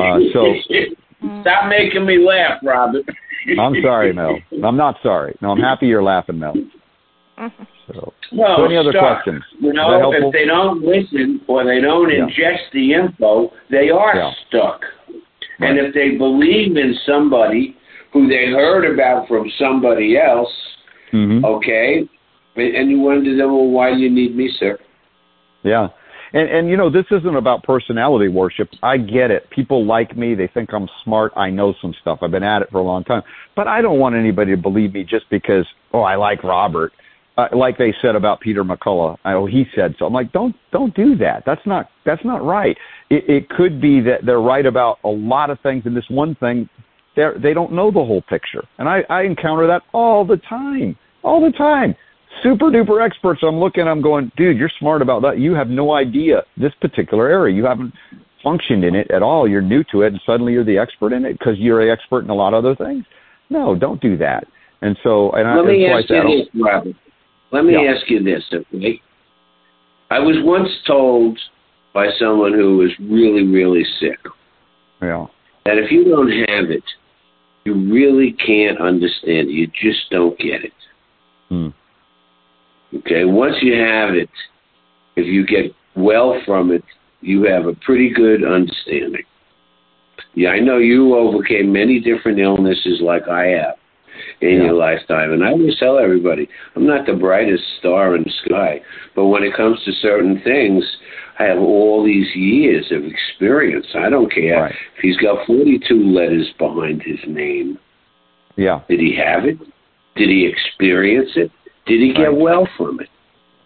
Stop making me laugh, Robert. I'm sorry, Mel. I'm not sorry. No, I'm happy you're laughing, Mel. So any other questions? You know, if they don't listen or they don't ingest the info, they are stuck. Right. And if they believe in somebody who they heard about from somebody else, okay, and you wonder then, well, why do you need me, sir? Yeah. And, you know, this isn't about personality worship. I get it. People like me. They think I'm smart. I know some stuff. I've been at it for a long time. But I don't want anybody to believe me just because, I like Robert. Like they said about Peter McCullough. He said so. I'm like, don't do that. That's not right. It could be that they're right about a lot of things, and this one thing, they don't know the whole picture. And I encounter that all the time. Super duper experts. I'm going, dude, you're smart about that. You have no idea this particular area. You haven't functioned in it at all. You're new to it, and suddenly you're the expert in it because you're an expert in a lot of other things. No, don't do that. And so, let me ask you this, Robert. Let me ask you this, okay? I was once told by someone who was really, really sick that if you don't have it, you really can't understand it. You just don't get it. Okay, once you have it, if you get well from it, you have a pretty good understanding. Yeah, I know you overcame many different illnesses like I have in your lifetime. And I always tell everybody, I'm not the brightest star in the sky, but when it comes to certain things, I have all these years of experience. I don't care if he's got 42 letters behind his name. Yeah. Did he have it? Did he experience it? Did he get well from it?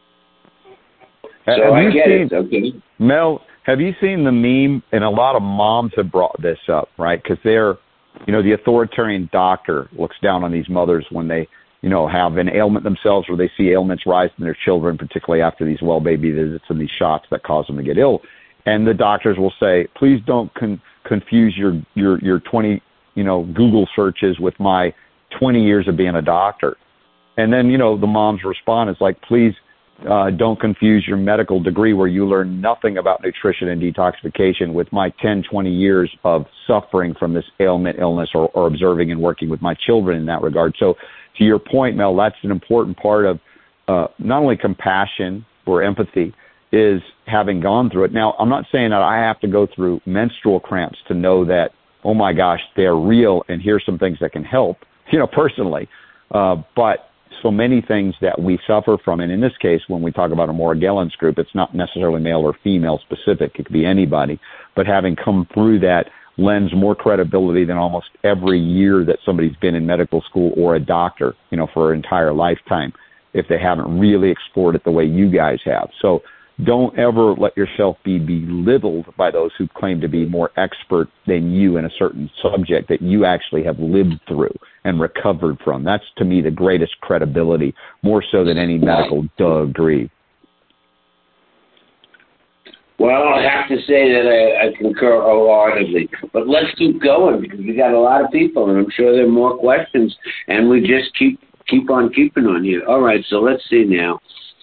So I get it. Okay. Mel, have you seen the meme? And a lot of moms have brought this up, right? Because they're, the authoritarian doctor looks down on these mothers when they, have an ailment themselves or they see ailments rise in their children, particularly after these well baby visits and these shots that cause them to get ill. And the doctors will say, please don't confuse your 20, Google searches with my 20 years of being a doctor. And then, the mom's response is like, please don't confuse your medical degree where you learn nothing about nutrition and detoxification with my 10, 20 years of suffering from this ailment, illness, or observing and working with my children in that regard. So to your point, Mel, that's an important part of not only compassion or empathy is having gone through it. Now, I'm not saying that I have to go through menstrual cramps to know that, oh, my gosh, they're real and here's some things that can help, personally. But so many things that we suffer from, and in this case, when we talk about a Morgellons group, it's not necessarily male or female specific. It could be anybody. But having come through that lends more credibility than almost every year that somebody's been in medical school or a doctor, for an entire lifetime, if they haven't really explored it the way you guys have. So don't ever let yourself be belittled by those who claim to be more expert than you in a certain subject that you actually have lived through and recovered from. That's, to me, the greatest credibility, more so than any medical degree. Well, I have to say that I concur wholeheartedly. But let's keep going because we got a lot of people, and I'm sure there are more questions, and we just keep on keeping on here. All right, so let's see now.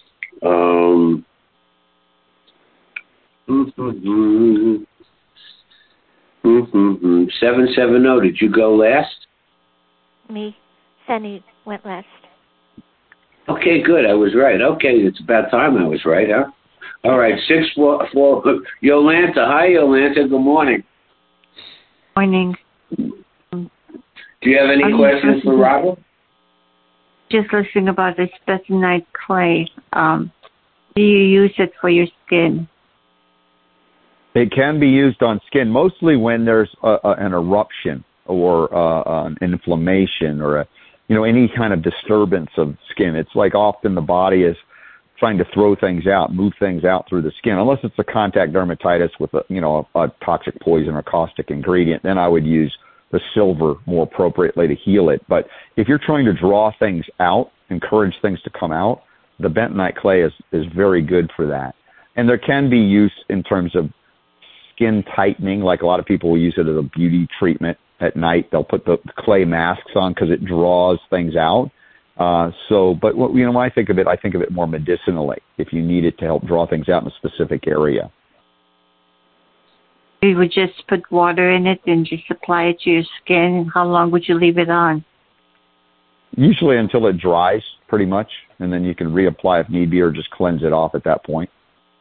770, did you go last? Me. Sunny went last. Okay, good. I was right. Okay, it's about time I was right, huh? All right, 644. Yolanta. Hi, Yolanta. Good morning. Morning. Do you have any questions for Robert? Just listening about this bentonite clay. Do you use it for your skin? It can be used on skin, mostly when there's an eruption or an inflammation or any kind of disturbance of skin. It's like often the body is trying to throw things out, move things out through the skin. Unless it's a contact dermatitis with a toxic poison or caustic ingredient, then I would use the silver more appropriately to heal it. But if you're trying to draw things out, encourage things to come out, the bentonite clay is very good for that. And there can be use in terms of skin tightening, like a lot of people will use it as a beauty treatment at night. They'll put the clay masks on because it draws things out. But when I think of it more medicinally, if you need it to help draw things out in a specific area. You would just put water in it and just apply it to your skin. And how long would you leave it on? Usually until it dries pretty much, and then you can reapply if need be or just cleanse it off at that point.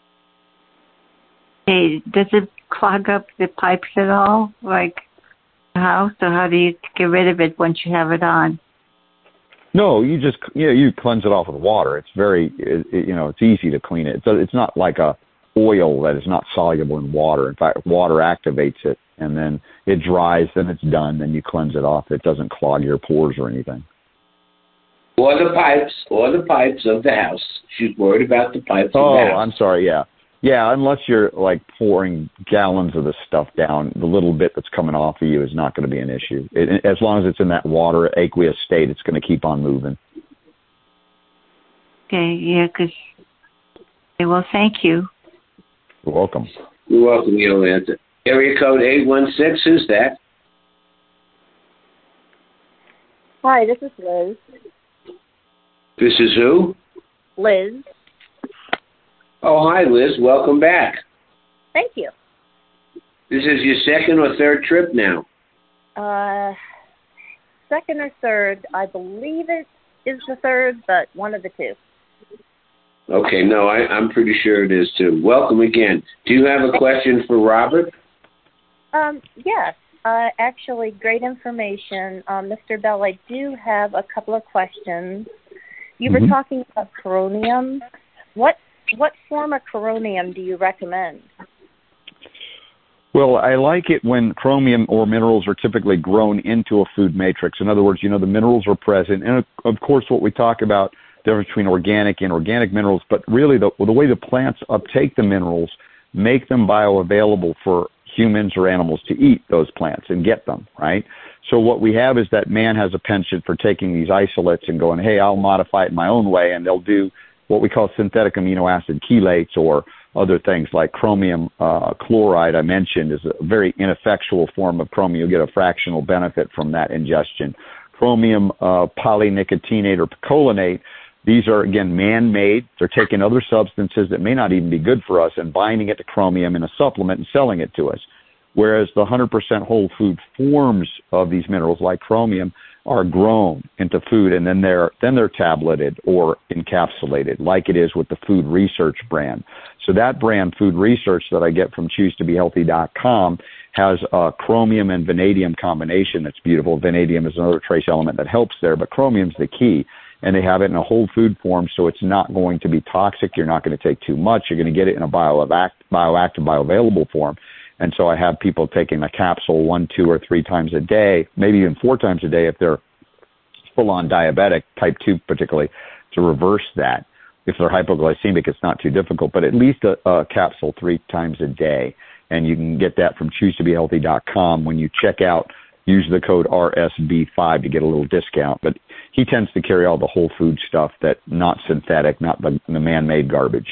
Hey, does it clog up the pipes at all? Like how? So how do you get rid of it once you have it on? No, you just you cleanse it off with water. It's it's easy to clean it. It's not like a oil that is not soluble in water. In fact, water activates it, and then it dries. Then it's done. Then you cleanse it off. It doesn't clog your pores or anything. Or the pipes of the house. She's worried about the pipes of the house. Oh, I'm sorry. Yeah, unless you're like pouring gallons of this stuff down, the little bit that's coming off of you is not going to be an issue. As long as it's in that water aqueous state, it's going to keep on moving. Okay, yeah, well, thank you. You're welcome. You're welcome, Yolanda. Area code 816, who's that? Hi, this is Liz. This is who? Liz. Oh, hi, Liz. Welcome back. Thank you. This is your second or third trip now? Second or third. I believe it is the third, but one of the two. Okay, no, I'm pretty sure it is too. Welcome again. Do you have a question for Robert? Yes. Actually, great information. Mr. Bell, I do have a couple of questions. You were talking about coronium. What form of coronium do you recommend? Well, I like it when chromium or minerals are typically grown into a food matrix. In other words, the minerals are present. And, of course, what we talk about, the difference between organic and inorganic minerals, but really the way the plants uptake the minerals make them bioavailable for humans or animals to eat those plants and get them, right? So what we have is that man has a penchant for taking these isolates and going, hey, I'll modify it in my own way, and they'll do what we call synthetic amino acid chelates or other things like chromium chloride I mentioned is a very ineffectual form of chromium. You'll get a fractional benefit from that ingestion. Chromium polynicotinate or picolinate, these are, again, man-made. They're taking other substances that may not even be good for us and binding it to chromium in a supplement and selling it to us. Whereas the 100% whole food forms of these minerals like chromium are grown into food, and then they're tableted or encapsulated, like it is with the Food Research brand. So that brand, Food Research, that I get from ChooseToBeHealthy.com, has a chromium and vanadium combination that's beautiful. Vanadium is another trace element that helps there, but chromium's the key. And they have it in a whole food form, so it's not going to be toxic. You're not going to take too much. You're going to get it in a bioactive, bioavailable form. And so I have people taking a capsule 1, 2, or 3 times a day, maybe even 4 times a day if they're full-on diabetic, type 2 particularly, to reverse that. If they're hypoglycemic, it's not too difficult, but at least a capsule 3 times a day. And you can get that from ChooseToBeHealthy.com. When you check out, use the code RSB5 to get a little discount. But he tends to carry all the whole food stuff that's not synthetic, not the man-made garbage.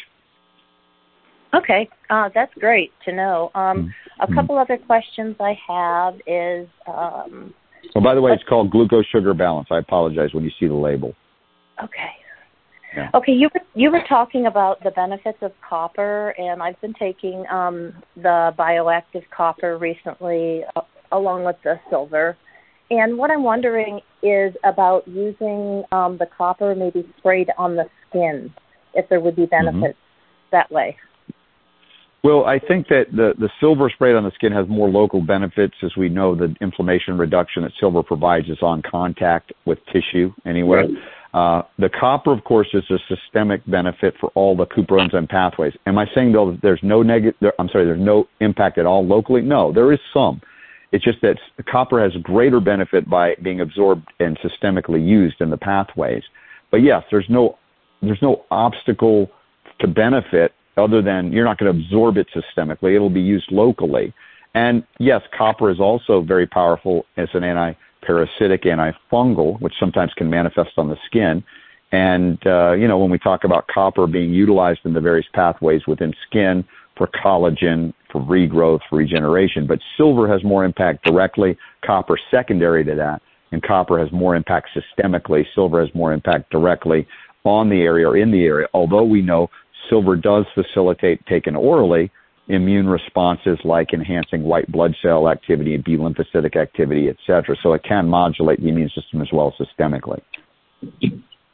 Okay, that's great to know. A couple other questions I have is... by the way, it's called Glucose Sugar Balance. I apologize when you see the label. Okay. Yeah. Okay, you were talking about the benefits of copper, and I've been taking the bioactive copper recently along with the silver. And what I'm wondering is about using the copper maybe sprayed on the skin, if there would be benefits that way. Well, I think that the silver sprayed on the skin has more local benefits. As we know, the inflammation reduction that silver provides is on contact with tissue anyway. Right. The copper, of course, is a systemic benefit for all the coproenzyme pathways. Am I saying, though, that there's no impact at all locally? No, there is some. It's just that copper has greater benefit by being absorbed and systemically used in the pathways. But yes, there's no obstacle to benefit other than you're not going to absorb it systemically. It'll be used locally. And yes, copper is also very powerful as an anti-parasitic, antifungal, which sometimes can manifest on the skin. And, when we talk about copper being utilized in the various pathways within skin for collagen, for regrowth, for regeneration, but silver has more impact directly, copper secondary to that, and copper has more impact systemically. Silver has more impact directly on the area or in the area, although we know silver does facilitate, taken orally, immune responses like enhancing white blood cell activity and B lymphocytic activity, etc. So it can modulate the immune system as well systemically.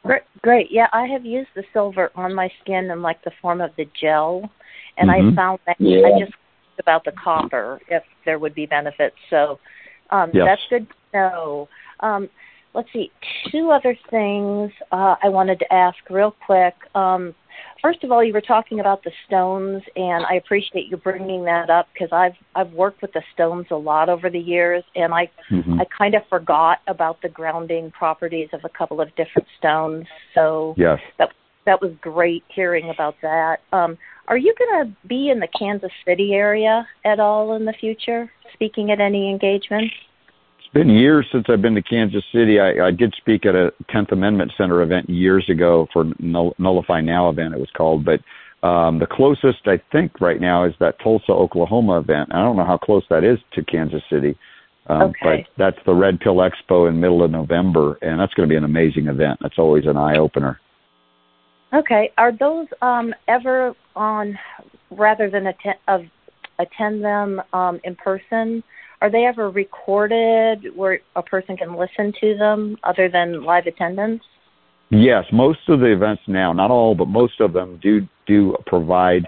Great. Yeah, I have used the silver on my skin in like the form of the gel, and I found that I just about the copper if there would be benefits. So that's good to know. Let's see, 2 other things I wanted to ask real quick. First of all, you were talking about the stones, and I appreciate you bringing that up because I've worked with the stones a lot over the years, and I kind of forgot about the grounding properties of a couple of different stones. So that was great hearing about that. Are you going to be in the Kansas City area at all in the future, speaking at any engagements? It's been years since I've been to Kansas City. I did speak at a 10th Amendment Center event years ago for Nullify Now event, it was called. But the closest, I think, right now is that Tulsa, Oklahoma event. I don't know how close that is to Kansas City. But that's the Red Pill Expo in middle of November, and that's going to be an amazing event. That's always an eye-opener. Okay. Are those ever on, rather than attend them in person, are they ever recorded where a person can listen to them other than live attendance? Yes, most of the events now, not all, but most of them do provide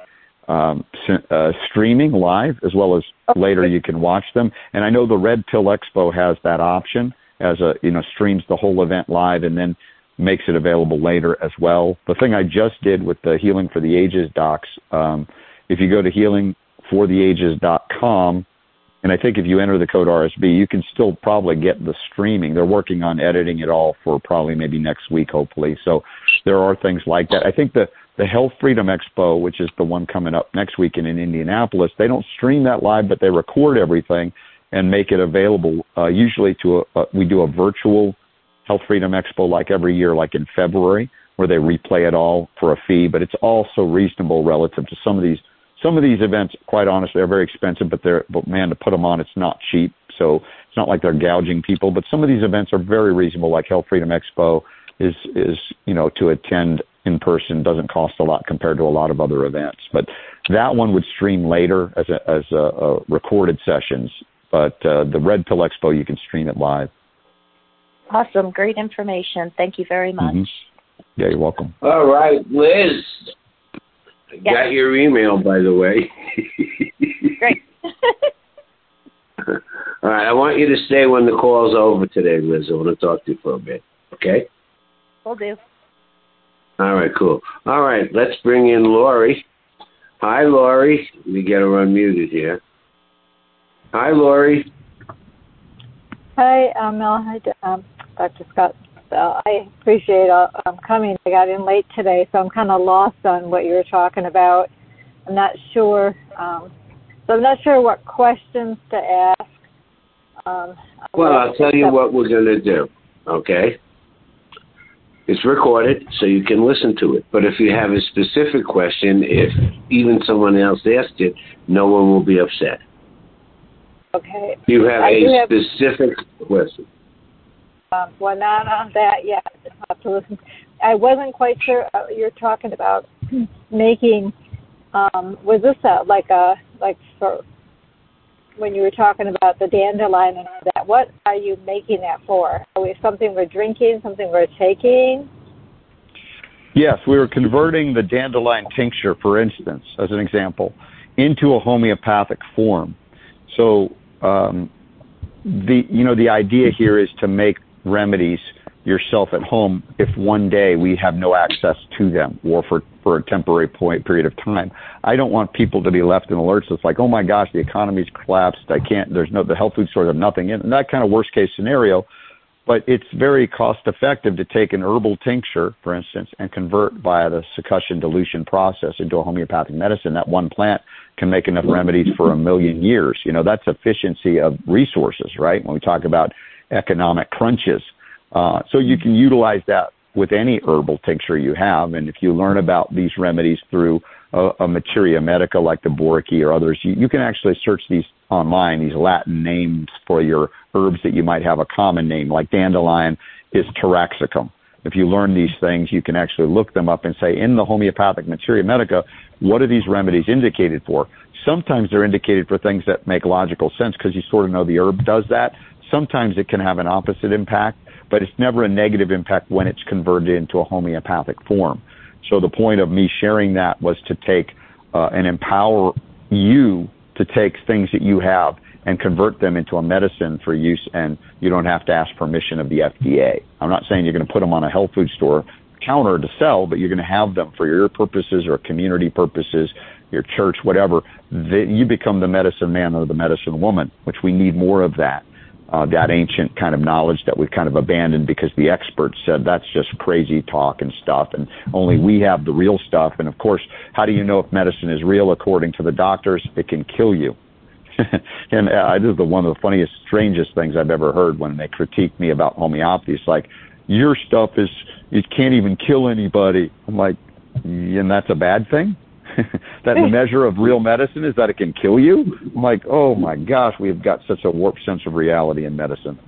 streaming live as well as later you can watch them. And I know the Red Pill Expo has that option as streams the whole event live and then makes it available later as well. The thing I just did with the Healing for the Ages docs, if you go to healingfortheages.com, and I think if you enter the code RSB, you can still probably get the streaming. They're working on editing it all for probably maybe next week, hopefully. So there are things like that. I think the Health Freedom Expo, which is the one coming up next week in Indianapolis, they don't stream that live, but they record everything and make it available. Usually we do a virtual Health Freedom Expo like every year, like in February, where they replay it all for a fee, but it's also reasonable relative to some of these events. Quite honestly, are very expensive, but man, to put them on, it's not cheap. So it's not like they're gouging people, but some of these events are very reasonable, like Health Freedom Expo is to attend in person doesn't cost a lot compared to a lot of other events. But that one would stream later as a recorded sessions. But the Red Pill Expo, you can stream it live. Awesome. Great information. Thank you very much. Yeah, you're welcome. All right, Liz. Got your email, by the way. Great. All right, I want you to stay when the call's over today, Liz. I want to talk to you for a bit. Okay? Will do. All right, cool. All right, let's bring in Lori. Hi, Lori. Let me get her unmuted here. Hi, Lori. Hi, Mel. Hi, Dr. Scott. I appreciate coming. I got in late today, so I'm kind of lost on what you were talking about. I'm not sure. So I'm not sure what questions to ask. Well, I'll tell you what we're going to do, okay? It's recorded, so you can listen to it. But if you have a specific question, if even someone else asked it, no one will be upset. Okay. You have specific question. Well, not on that yet. I'll have to listen. I wasn't quite sure you're talking about making. Was this like for when you were talking about the dandelion and all that? What are you making that for? Are we something we're drinking? Something we're taking? Yes, we were converting the dandelion tincture, for instance, as an example, into a homeopathic form. So the idea here is to make remedies yourself at home if one day we have no access to them or for a temporary period of time. I don't want people to be left in alerts. It's like, oh my gosh, the economy's collapsed. The health food stores have nothing in, and that kind of worst case scenario. But it's very cost effective to take an herbal tincture, for instance, and convert via the succussion dilution process into a homeopathic medicine. That one plant can make enough remedies for 1 million years. That's efficiency of resources, right? When we talk about economic crunches. So you can utilize that with any herbal tincture you have. And if you learn about these remedies through a materia medica like the Borky or others, you can actually search these online, these Latin names for your herbs that you might have a common name, like dandelion is taraxacum. If you learn these things, you can actually look them up and say, in the homeopathic materia medica, what are these remedies indicated for? Sometimes they're indicated for things that make logical sense because you sort of know the herb does that. sometimes it can have an opposite impact, but it's never a negative impact when it's converted into a homeopathic form. So the point of me sharing that was to take and empower you to take things that you have and convert them into a medicine for use, and you don't have to ask permission of the FDA. I'm not saying you're going to put them on a health food store counter to sell, but you're going to have them for your purposes or community purposes, your church, whatever. You become the medicine man or the medicine woman, which we need more of that ancient kind of knowledge that we've kind of abandoned because the experts said that's just crazy talk and stuff, and only we have the real stuff. And, of course, how do you know if medicine is real? According to the doctors, it can kill you. And this is one of the funniest, strangest things I've ever heard when they critique me about homeopathy. It's like, your stuff it can't even kill anybody. I'm like, and that's a bad thing? That the measure of real medicine is that it can kill you? I'm like, oh my gosh, we've got such a warped sense of reality in medicine.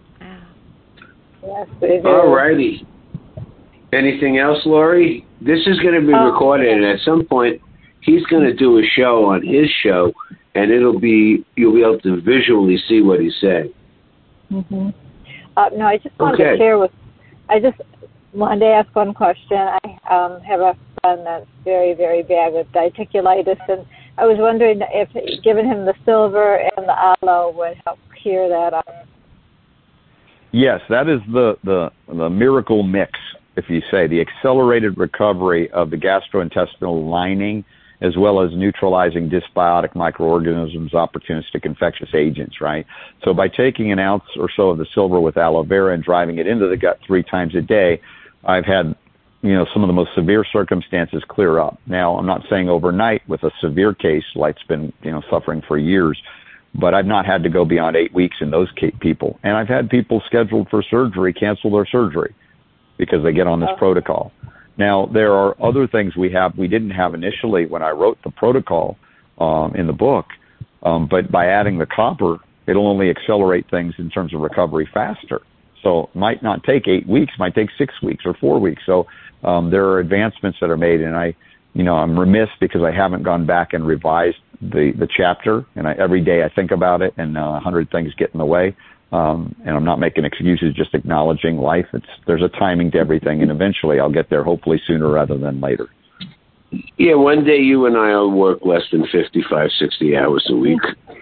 Yes, it is. All righty. Anything else, Lori? This is going to be recorded, and at some point, he's going to do a show on his show, and you'll be able to visually see what he's saying. Mm-hmm. No, I just wanted to share I just wanted to ask one question. I have a friend that's very, very bad with diverticulitis, and I was wondering if giving him the silver and the aloe would help clear that up. Yes, that is the miracle mix, if you say, the accelerated recovery of the gastrointestinal lining, as well as neutralizing dysbiotic microorganisms, opportunistic infectious agents, right? So by taking an ounce or so of the silver with aloe vera and driving it into the gut 3 times a day, I've had, some of the most severe circumstances clear up. Now, I'm not saying overnight with a severe case like's been, suffering for years, but I've not had to go beyond 8 weeks in those people. And I've had people scheduled for surgery cancel their surgery because they get on this protocol. Now, there are other things we didn't have initially when I wrote the protocol in the book, but by adding the copper, it'll only accelerate things in terms of recovery faster. So it might not take 8 weeks, might take 6 weeks or 4 weeks. So there are advancements that are made, and I'm remiss because I haven't gone back and revised the chapter, and every day I think about it, and 100 things get in the way. And I'm not making excuses, just acknowledging life. There's a timing to everything, and eventually I'll get there, hopefully sooner rather than later. Yeah, one day you and I will work less than 55, 60 hours a week.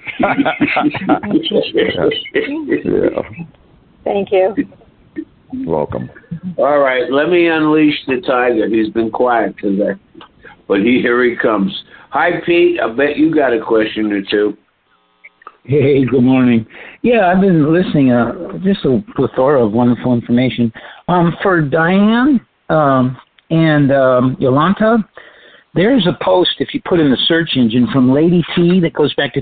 Yeah. Thank you. Welcome. All right, let me unleash the tiger. He's been quiet today, but here he comes. Hi, Pete. I bet you got a question or two. Hey, good morning. Yeah, I've been listening, just a plethora of wonderful information. For Diane and Yolanta, there's a post, if you put in the search engine, from Lady T that goes back to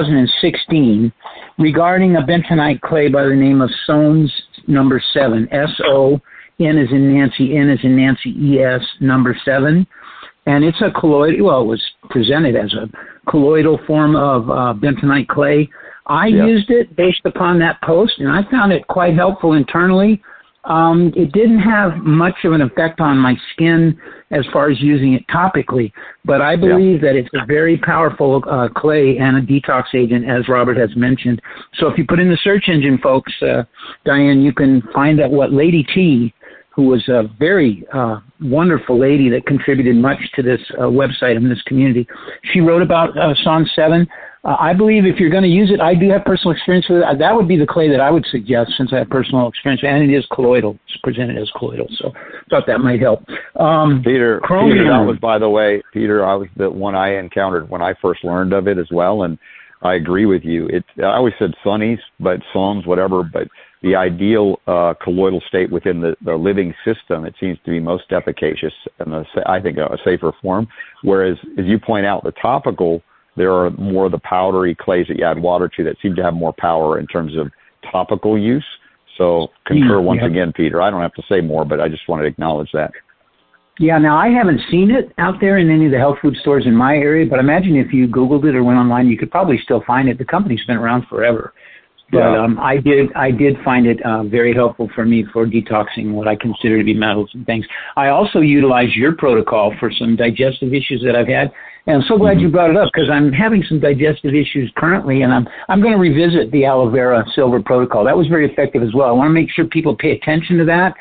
2016 regarding a bentonite clay by the name of Sones number 7, S-O-N as in Nancy, N as in Nancy, E-S, number 7. And it's a colloidal, it was presented as a colloidal form of bentonite clay. I used it based upon that post, and I found it quite helpful internally. It didn't have much of an effect on my skin as far as using it topically, but I believe that it's a very powerful clay and a detox agent, as Robert has mentioned. So if you put in the search engine, folks, Diane, you can find out what Lady T, who was a very wonderful lady that contributed much to this website and this community. She wrote about Son 7. I believe if you're going to use it, I do have personal experience with it. That would be the clay that I would suggest since I have personal experience, and it is colloidal. It's presented as colloidal, so thought that might help. Peter, that was, by the way, Peter, I was the one I encountered when I first learned of it as well, and I agree with you. I always said sunnies, but Psalms, whatever, but the ideal colloidal state within the living system, it seems to be most efficacious and I think a safer form. Whereas, as you point out, the topical, there are more of the powdery clays that you add water to that seem to have more power in terms of topical use. So concur once again, Peter. I don't have to say more, but I just wanted to acknowledge that. Yeah, now I haven't seen it out there in any of the health food stores in my area, but imagine if you Googled it or went online, you could probably still find it. The company's been around forever. But I did find it very helpful for me for detoxing what I consider to be metals and things. I also utilize your protocol for some digestive issues that I've had. And I'm so glad you brought it up because I'm having some digestive issues currently, and I'm going to revisit the aloe vera silver protocol. That was very effective as well. I want to make sure people pay attention to that.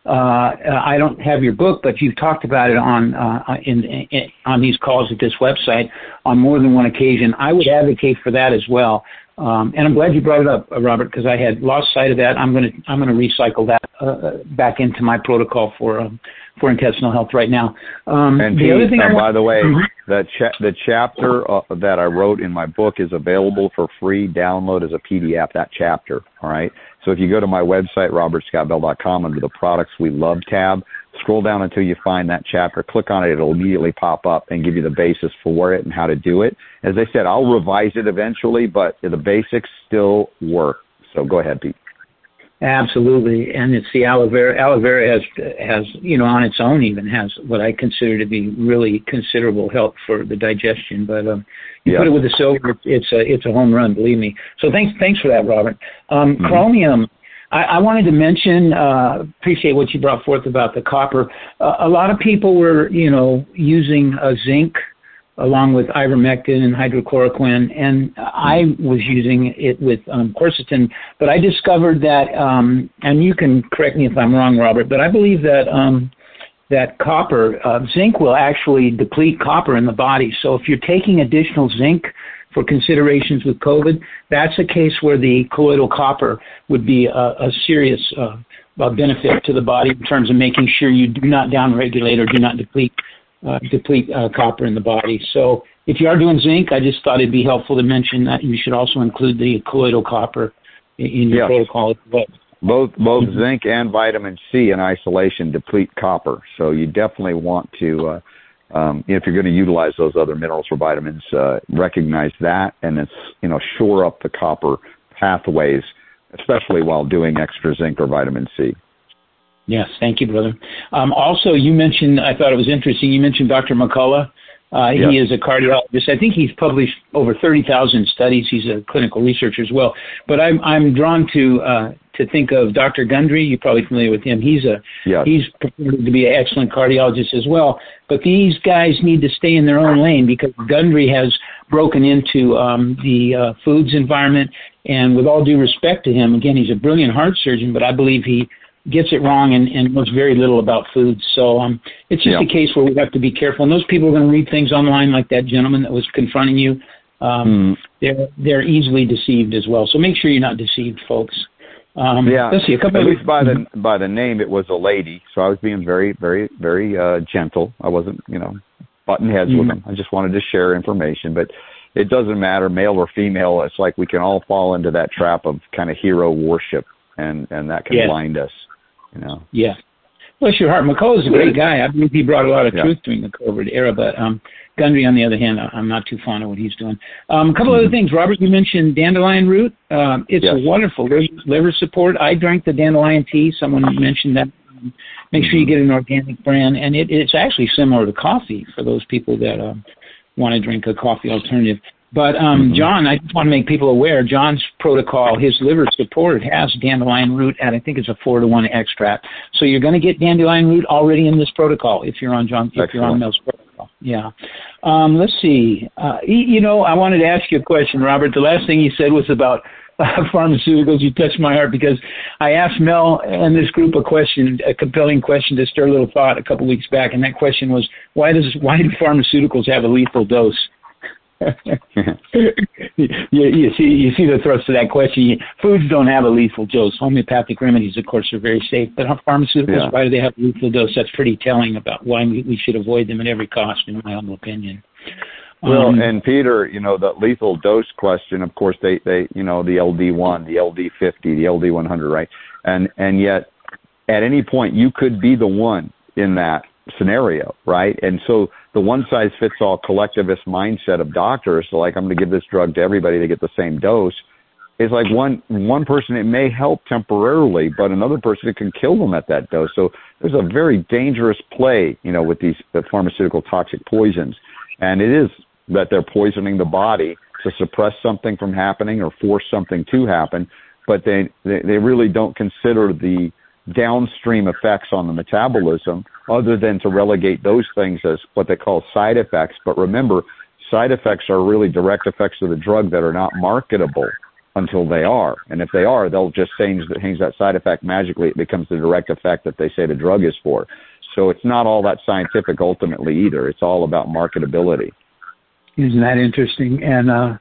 I don't have your book, but you've talked about it on these calls at this website on more than one occasion. I would advocate for that as well. And I'm glad you brought it up, Robert, because I had lost sight of that. I'm going to recycle that back into my protocol for intestinal health right now. And the other thing, by the way, the chapter that I wrote in my book is available for free download as a PDF. That chapter, all right. So if you go to my website, robertscottbell.com, under the Products We Love tab, scroll down until you find that chapter. Click on it. It'll immediately pop up and give you the basis for it and how to do it. As I said, I'll revise it eventually, but the basics still work. So go ahead, Pete. Absolutely. And it's the aloe vera. Aloe vera has, on its own even has what I consider to be really considerable help for the digestion. But put it with the silver, it's a home run, believe me. So thanks for that, Robert. Chromium. I wanted to mention, appreciate what you brought forth about the copper. A lot of people were, using zinc along with ivermectin and hydrochloroquine, and I was using it with quercetin. But I discovered that, and you can correct me if I'm wrong, Robert, but I believe that that copper, zinc will actually deplete copper in the body. So if you're taking additional zinc for considerations with COVID, that's a case where the colloidal copper would be a serious benefit to the body in terms of making sure you do not downregulate or do not deplete copper in the body. So if you are doing zinc, I just thought it'd be helpful to mention that you should also include the colloidal copper in your protocol as well. Both zinc and vitamin C in isolation deplete copper. So you definitely want to, if you're going to utilize those other minerals or vitamins, recognize that and it's, shore up the copper pathways, especially while doing extra zinc or vitamin C. Yes, thank you, brother. Also, you mentioned, I thought it was interesting, you mentioned Dr. McCullough. He is a cardiologist. I think he's published over 30,000 studies. He's a clinical researcher as well. But I'm drawn to think of Dr. Gundry. You're probably familiar with him. He's purported to be an excellent cardiologist as well. But these guys need to stay in their own lane because Gundry has broken into the foods environment. And with all due respect to him, again, he's a brilliant heart surgeon, but I believe he gets it wrong and knows very little about food. So it's just a case where we have to be careful. And those people are going to read things online like that gentleman that was confronting you. They're easily deceived as well. So make sure you're not deceived, folks. Let's see, a couple at least by the name, it was a lady. So I was being very, very, very gentle. I wasn't, butting heads with them. I just wanted to share information. But it doesn't matter, male or female. It's like we can all fall into that trap of kind of hero worship, and that can blind us. Yeah. Bless your heart. McCullough is a great guy. I believe he brought a lot of truth during the COVID era, but Gundry, on the other hand, I'm not too fond of what he's doing. A couple other things. Robert, you mentioned dandelion root. It's a wonderful liver support. I drank the dandelion tea. Someone mentioned that. Make sure you get an organic brand, and it's actually similar to coffee for those people that want to drink a coffee alternative. But, John, I just want to make people aware, John's protocol, his liver support has dandelion root, and I think it's a 4-to-1 extract. So you're going to get dandelion root already in this protocol if you're on Mel's protocol. Yeah. Let's see. I wanted to ask you a question, Robert. The last thing you said was about pharmaceuticals. You touched my heart because I asked Mel and this group a compelling question to stir a little thought a couple weeks back, and that question was, why do pharmaceuticals have a lethal dose? you see the thrust of that question. Foods don't have a lethal dose. Homeopathic remedies, of course, are very safe. But pharmaceuticals, why do they have a lethal dose? That's pretty telling about why we should avoid them at every cost, in my humble opinion. Well, and Peter, the lethal dose question, of course, they the LD1, the LD50, the LD100, right? And yet, at any point, you could be the one in that scenario, right? And so the one-size-fits-all collectivist mindset of doctors, so like I'm going to give this drug to everybody to get the same dose, is like one person, it may help temporarily, but another person, it can kill them at that dose. So there's a very dangerous play, with these pharmaceutical toxic poisons. And it is that they're poisoning the body to suppress something from happening or force something to happen, but they really don't consider the downstream effects on the metabolism other than to relegate those things as what they call side effects. But remember, side effects are really direct effects of the drug that are not marketable until they are. And if they are, they'll just change that side effect magically. It becomes the direct effect that they say the drug is for. So it's not all that scientific ultimately either. It's all about marketability. Isn't that interesting? And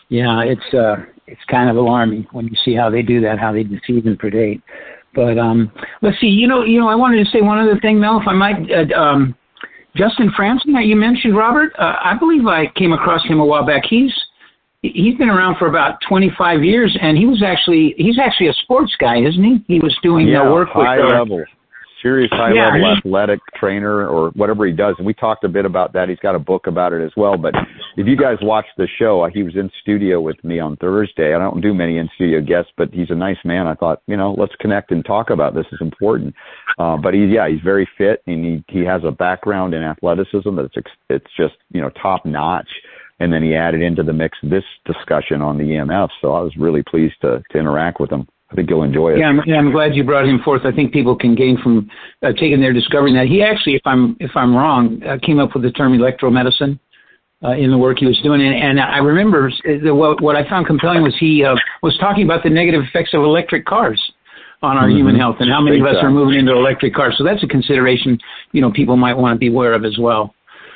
it's kind of alarming when you see how they do that, how they deceive and predate. But let's see. I wanted to say one other thing, Mel, if I might. Justin Franzen that you mentioned, Robert. I believe I came across him a while back. He's been around for about 25 years, and he's actually a sports guy, isn't he? He was doing work with serious high-level athletic trainer or whatever he does. And we talked a bit about that. He's got a book about it as well. But if you guys watched the show, he was in studio with me on Thursday. I don't do many in-studio guests, but he's a nice man. I thought, let's connect and talk about this. It's important. But he's very fit, and he has a background in athleticism that's it's just, top-notch. And then he added into the mix this discussion on the EMF. So I was really pleased to interact with him. I think you'll enjoy it. Yeah, I'm glad you brought him forth. I think people can gain from taking their discovering that. He actually, if I'm wrong, came up with the term electromedicine in the work he was doing. And I remember what I found compelling was he was talking about the negative effects of electric cars on our human health and how many of us are moving into electric cars. So that's a consideration, people might want to be aware of as well.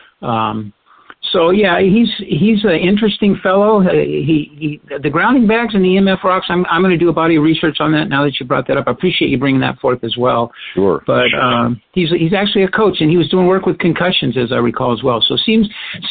So yeah, he's an interesting fellow. The grounding bags and the EMF rocks. I'm going to do a body of research on that now that you brought that up. I appreciate you bringing that forth as well. Sure. But he's actually a coach, and he was doing work with concussions, as I recall as well. So seems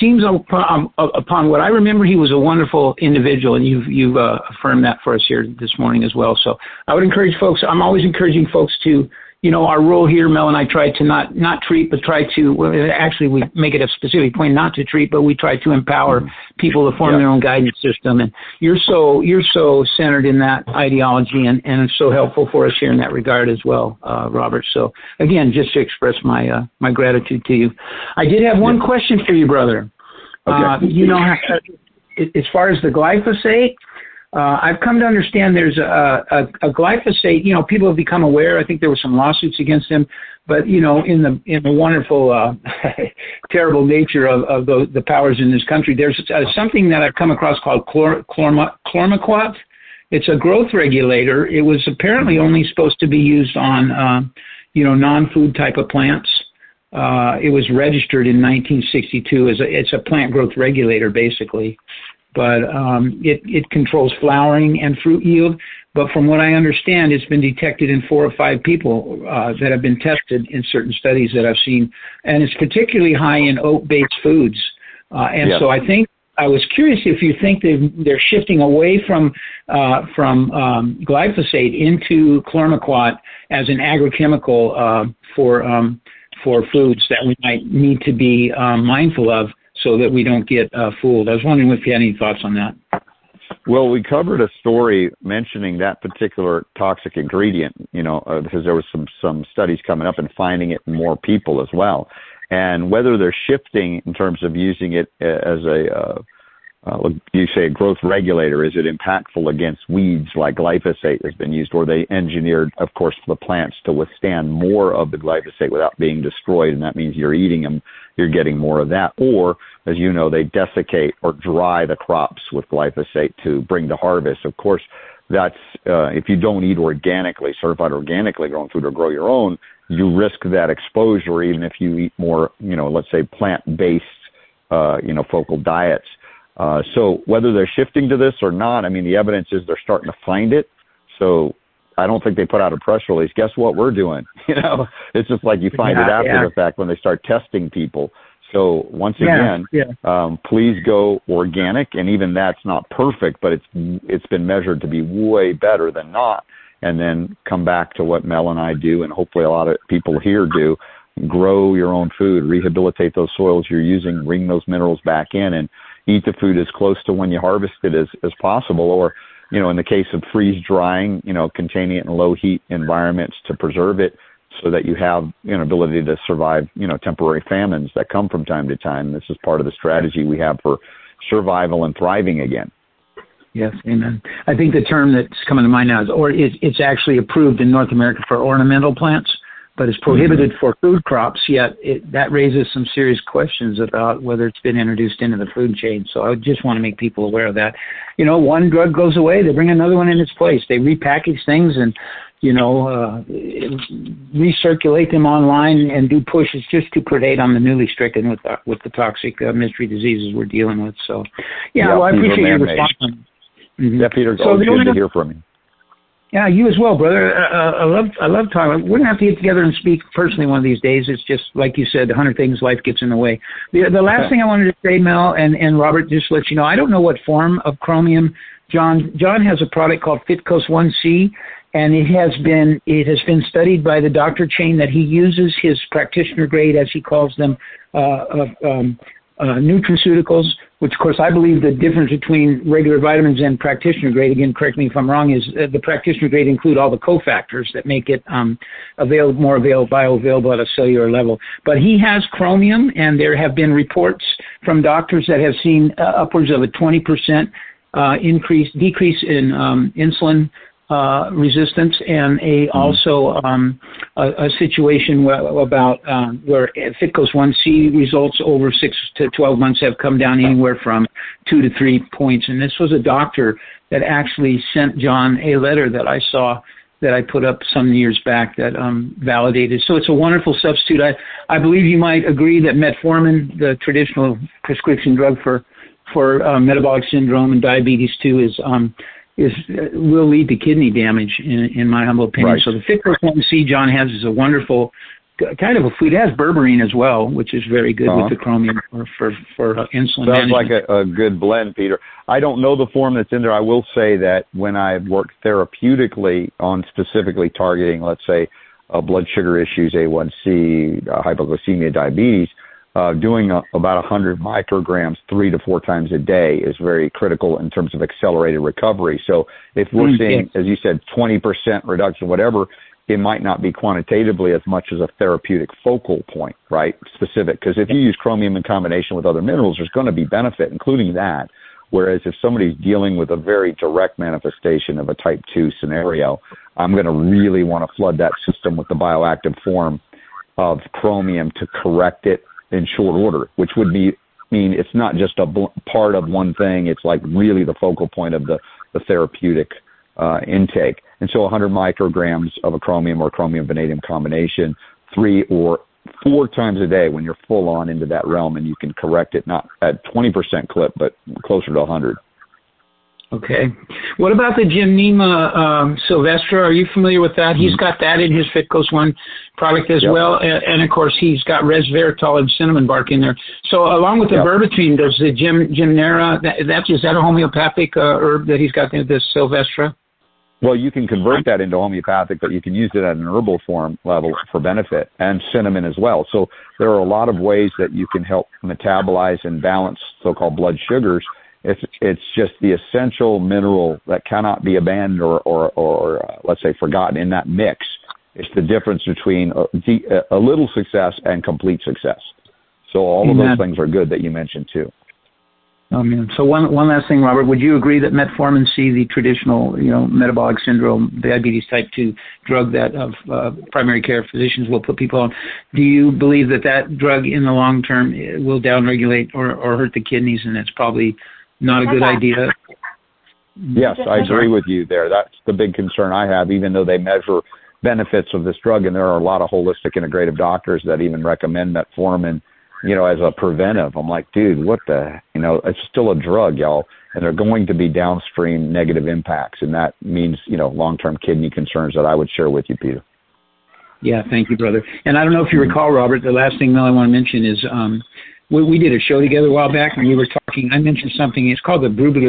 upon what I remember, he was a wonderful individual, and you've affirmed that for us here this morning as well. So I would encourage folks. I'm always encouraging folks to. Our role here, Mel and I try to not treat, but try to, actually we make it a specific point not to treat, but we try to empower people to form their own guidance system. And you're so centered in that ideology and it's so helpful for us here in that regard as well, Robert. So again, just to express my gratitude to you. I did have one question for you, brother. Okay. As far as the glyphosate, I've come to understand there's a glyphosate. People have become aware. I think there were some lawsuits against him, but in the wonderful, terrible nature of the powers in this country, there's something that I've come across called chlormequat. It's a growth regulator. It was apparently only supposed to be used on, non-food type of plants. It was registered in 1962 it's a plant growth regulator, basically. But it controls flowering and fruit yield. But from what I understand, it's been detected in 4 or 5 people that have been tested in certain studies that I've seen. And it's particularly high in oat-based foods. So I was curious if you think they're shifting away from glyphosate into chlormequat as an agrochemical for foods that we might need to be mindful of, so that we don't get fooled. I was wondering if you had any thoughts on that. Well, we covered a story mentioning that particular toxic ingredient, because there was some studies coming up and finding it in more people as well. And whether they're shifting in terms of using it as a growth regulator, is it impactful against weeds like glyphosate has been used, or they engineered, of course, the plants to withstand more of the glyphosate without being destroyed, and that means you're eating them, you're getting more of that. Or, as you know, they desiccate or dry the crops with glyphosate to bring to harvest. Of course, that's if you don't eat organically, certified organically grown food or grow your own, you risk that exposure even if you eat more, let's say plant-based, focal diets. So whether they're shifting to this or not, the evidence is they're starting to find it. So I don't think they put out a press release. Guess what we're doing? It's just like you find it after the fact when they start testing people. So once again, please go organic, and even that's not perfect, but it's been measured to be way better than not. And then come back to what Mel and I do, and hopefully a lot of people here do. Grow your own food, rehabilitate those soils you're using, bring those minerals back in, and eat the food as close to when you harvest it as possible. Or, in the case of freeze drying, containing it in low heat environments to preserve it so that you have an ability to survive, temporary famines that come from time to time. This is part of the strategy we have for survival and thriving again. Yes, amen. I think the term that's coming to mind now is, it's actually approved in North America for ornamental plants, but it's prohibited for food crops, yet that raises some serious questions about whether it's been introduced into the food chain. So I just want to make people aware of that. You know, one drug goes away, they bring another one in its place. They repackage things and, recirculate them online and do pushes just to predate on the newly stricken with the toxic mystery diseases we're dealing with. So, well, I appreciate your response. Mm-hmm. Yeah, Peter, it's always good to hear from you. Yeah, you as well, brother. I love talking. We're going to have to get together and speak personally one of these days. It's just, like you said, 100 things, life gets in the way. The last thing I wanted to say, Mel and Robert, just to let you know, I don't know what form of chromium. John has a product called Fitcos 1C, and it has been studied by the doctor chain that he uses, his practitioner grade, as he calls them, nutraceuticals, which, of course, I believe the difference between regular vitamins and practitioner grade, again, correct me if I'm wrong, is the practitioner grade include all the cofactors that make it bioavailable at a cellular level. But he has chromium, and there have been reports from doctors that have seen upwards of a 20% decrease in insulin resistance, and also a situation where Fitcos 1C results over 6 to 12 months have come down anywhere from 2 to 3 points. And this was a doctor that actually sent John a letter that I saw that I put up some years back that validated. So it's a wonderful substitute. I believe you might agree that metformin, the traditional prescription drug for metabolic syndrome and diabetes too, will lead to kidney damage, in my humble opinion. Right. So the Fitcos 1C John has is a wonderful kind of a food. It has berberine as well, which is very good with the chromium for insulin management. Sounds like a good blend, Peter. I don't know the form that's in there. I will say that when I've worked therapeutically on specifically targeting, let's say, blood sugar issues, A1C, hypoglycemia, diabetes, doing about 100 micrograms 3 to 4 times a day is very critical in terms of accelerated recovery. So if we're seeing, as you said, 20% reduction, whatever, it might not be quantitatively as much as a therapeutic focal point, right, specific. Because if you use chromium in combination with other minerals, there's going to be benefit, including that. Whereas if somebody's dealing with a very direct manifestation of a type 2 scenario, I'm going to really want to flood that system with the bioactive form of chromium to correct it in short order, which would mean it's not just a part of one thing. It's like really the focal point of the therapeutic intake. And so 100 micrograms of a chromium or chromium vanadium combination 3 or 4 times a day when you're full on into that realm, and you can correct it not at 20% clip, but closer to 100. Okay. What about the Gymnema Sylvestra? Are you familiar with that? He's got that in his Fitcos 1 product as well. And, of course, he's got resveratrol and cinnamon bark in there. So along with the berberine, does the Gymnera, is that a homeopathic herb that he's got there, this Sylvestra? Well, you can convert that into homeopathic, but you can use it at an herbal form level for benefit, and cinnamon as well. So there are a lot of ways that you can help metabolize and balance so-called blood sugars. It's just the essential mineral that cannot be abandoned or let's say forgotten in that mix. It's the difference between a little success and complete success. So all of those things are good that you mentioned too. So one last thing, Robert, would you agree that metformin C, the traditional, metabolic syndrome, diabetes type 2 drug that primary care physicians will put people on, do you believe that drug in the long term will downregulate or hurt the kidneys, and it's probably not a good idea? Yes, I agree with you there. That's the big concern I have, even though they measure benefits of this drug, and there are a lot of holistic integrative doctors that even recommend metformin, as a preventive. I'm like, dude, it's still a drug, y'all, and there are going to be downstream negative impacts, and that means, long-term kidney concerns that I would share with you, Peter. Yeah, thank you, brother. And I don't know if you recall, Robert, the last thing, Mel, I want to mention is we did a show together a while back, and we were talking, I mentioned something, it's called the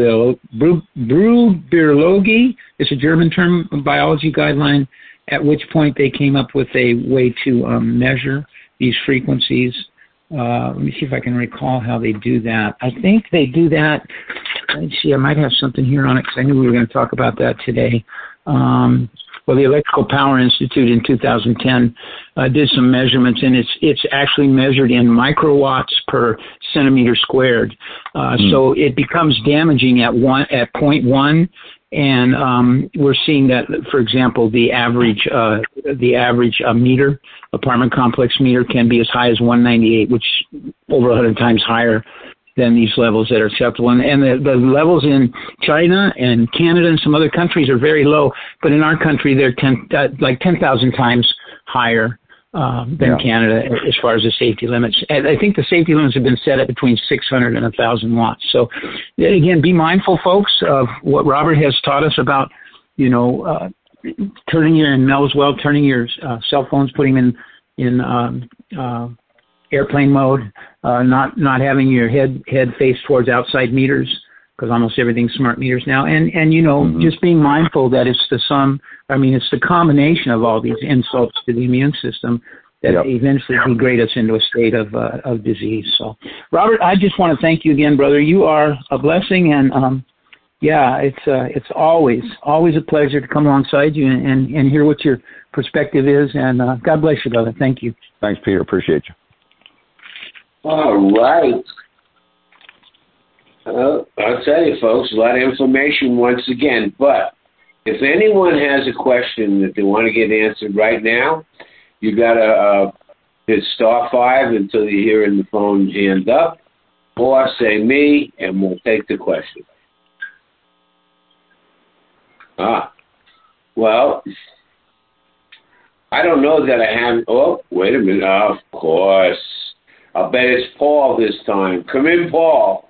Bruggerologie. It's a German term, biology guideline, at which point they came up with a way to measure these frequencies. Let me see if I can recall how they do that. I think they do that. Let's see, I might have something here on it because I knew we were going to talk about that today. the Electrical Power Institute in 2010 did some measurements, and it's actually measured in microwatts per centimeter squared. So it becomes damaging at 0.1. And we're seeing that, for example, the average meter, apartment complex meter, can be as high as 198, which over 100 times higher than these levels that are acceptable. And the levels in China and Canada and some other countries are very low, but in our country they're 10,000 times higher than Canada as far as the safety limits. And I think the safety limits have been set at between 600 and 1,000 watts. So again, be mindful, folks, of what Robert has taught us about, turning your, and Mel as well, turning your cell phones, putting them in airplane mode, not having your head face towards outside meters, because almost everything's smart meters now, and just being mindful that it's the combination of all these insults to the immune system that eventually degrade us into a state of disease. So, Robert, I just want to thank you again, brother. You are a blessing, and it's always a pleasure to come alongside you and hear what your perspective is. And God bless you, brother. Thank you. Thanks, Peter. Appreciate you. All right. I'll tell you, folks, a lot of information once again. But if anyone has a question that they want to get answered right now, you got to hit *5 until you hear in the phone hand up, or say me, and we'll take the question. Well, I don't know that I have. Oh, wait a minute. Of course. I'll bet it's Paul this time. Come in, Paul.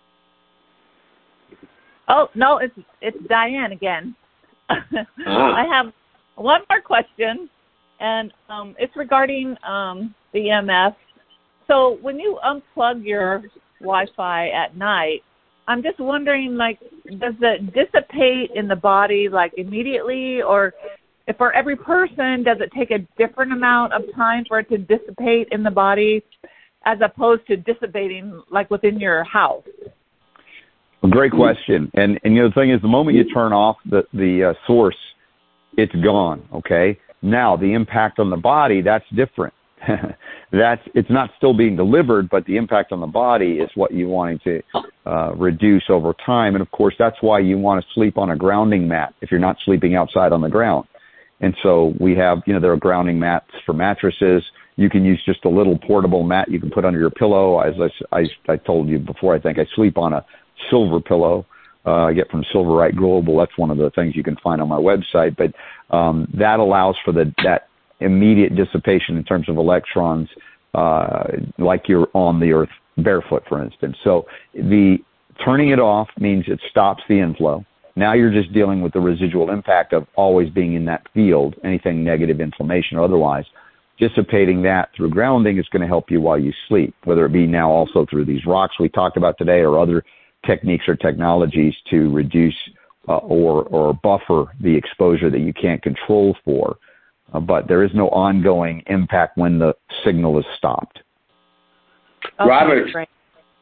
Oh, no, it's Diane again. I have one more question, and it's regarding the EMF. So when you unplug your Wi-Fi at night, I'm just wondering, does it dissipate in the body, immediately, or if for every person, does it take a different amount of time for it to dissipate in the body, as opposed to dissipating within your house? Well, great question. And the thing is, the moment you turn off the source, it's gone. Okay. Now the impact on the body, that's different. It's not still being delivered, but the impact on the body is what you're wanting to reduce over time. And of course, that's why you want to sleep on a grounding mat if you're not sleeping outside on the ground. And so we have, there are grounding mats for mattresses. You can use just a little portable mat you can put under your pillow. As I told you before, I think I sleep on a silver pillow I get from Silverite Global. That's one of the things you can find on my website. But that allows for that immediate dissipation in terms of electrons, like you're on the earth barefoot, for instance. So the turning it off means it stops the inflow. Now you're just dealing with the residual impact of always being in that field, anything negative, inflammation or otherwise. Dissipating that through grounding is going to help you while you sleep, whether it be now also through these rocks we talked about today or other techniques or technologies to reduce or buffer the exposure that you can't control for. But there is no ongoing impact when the signal is stopped. Okay, Robert, great.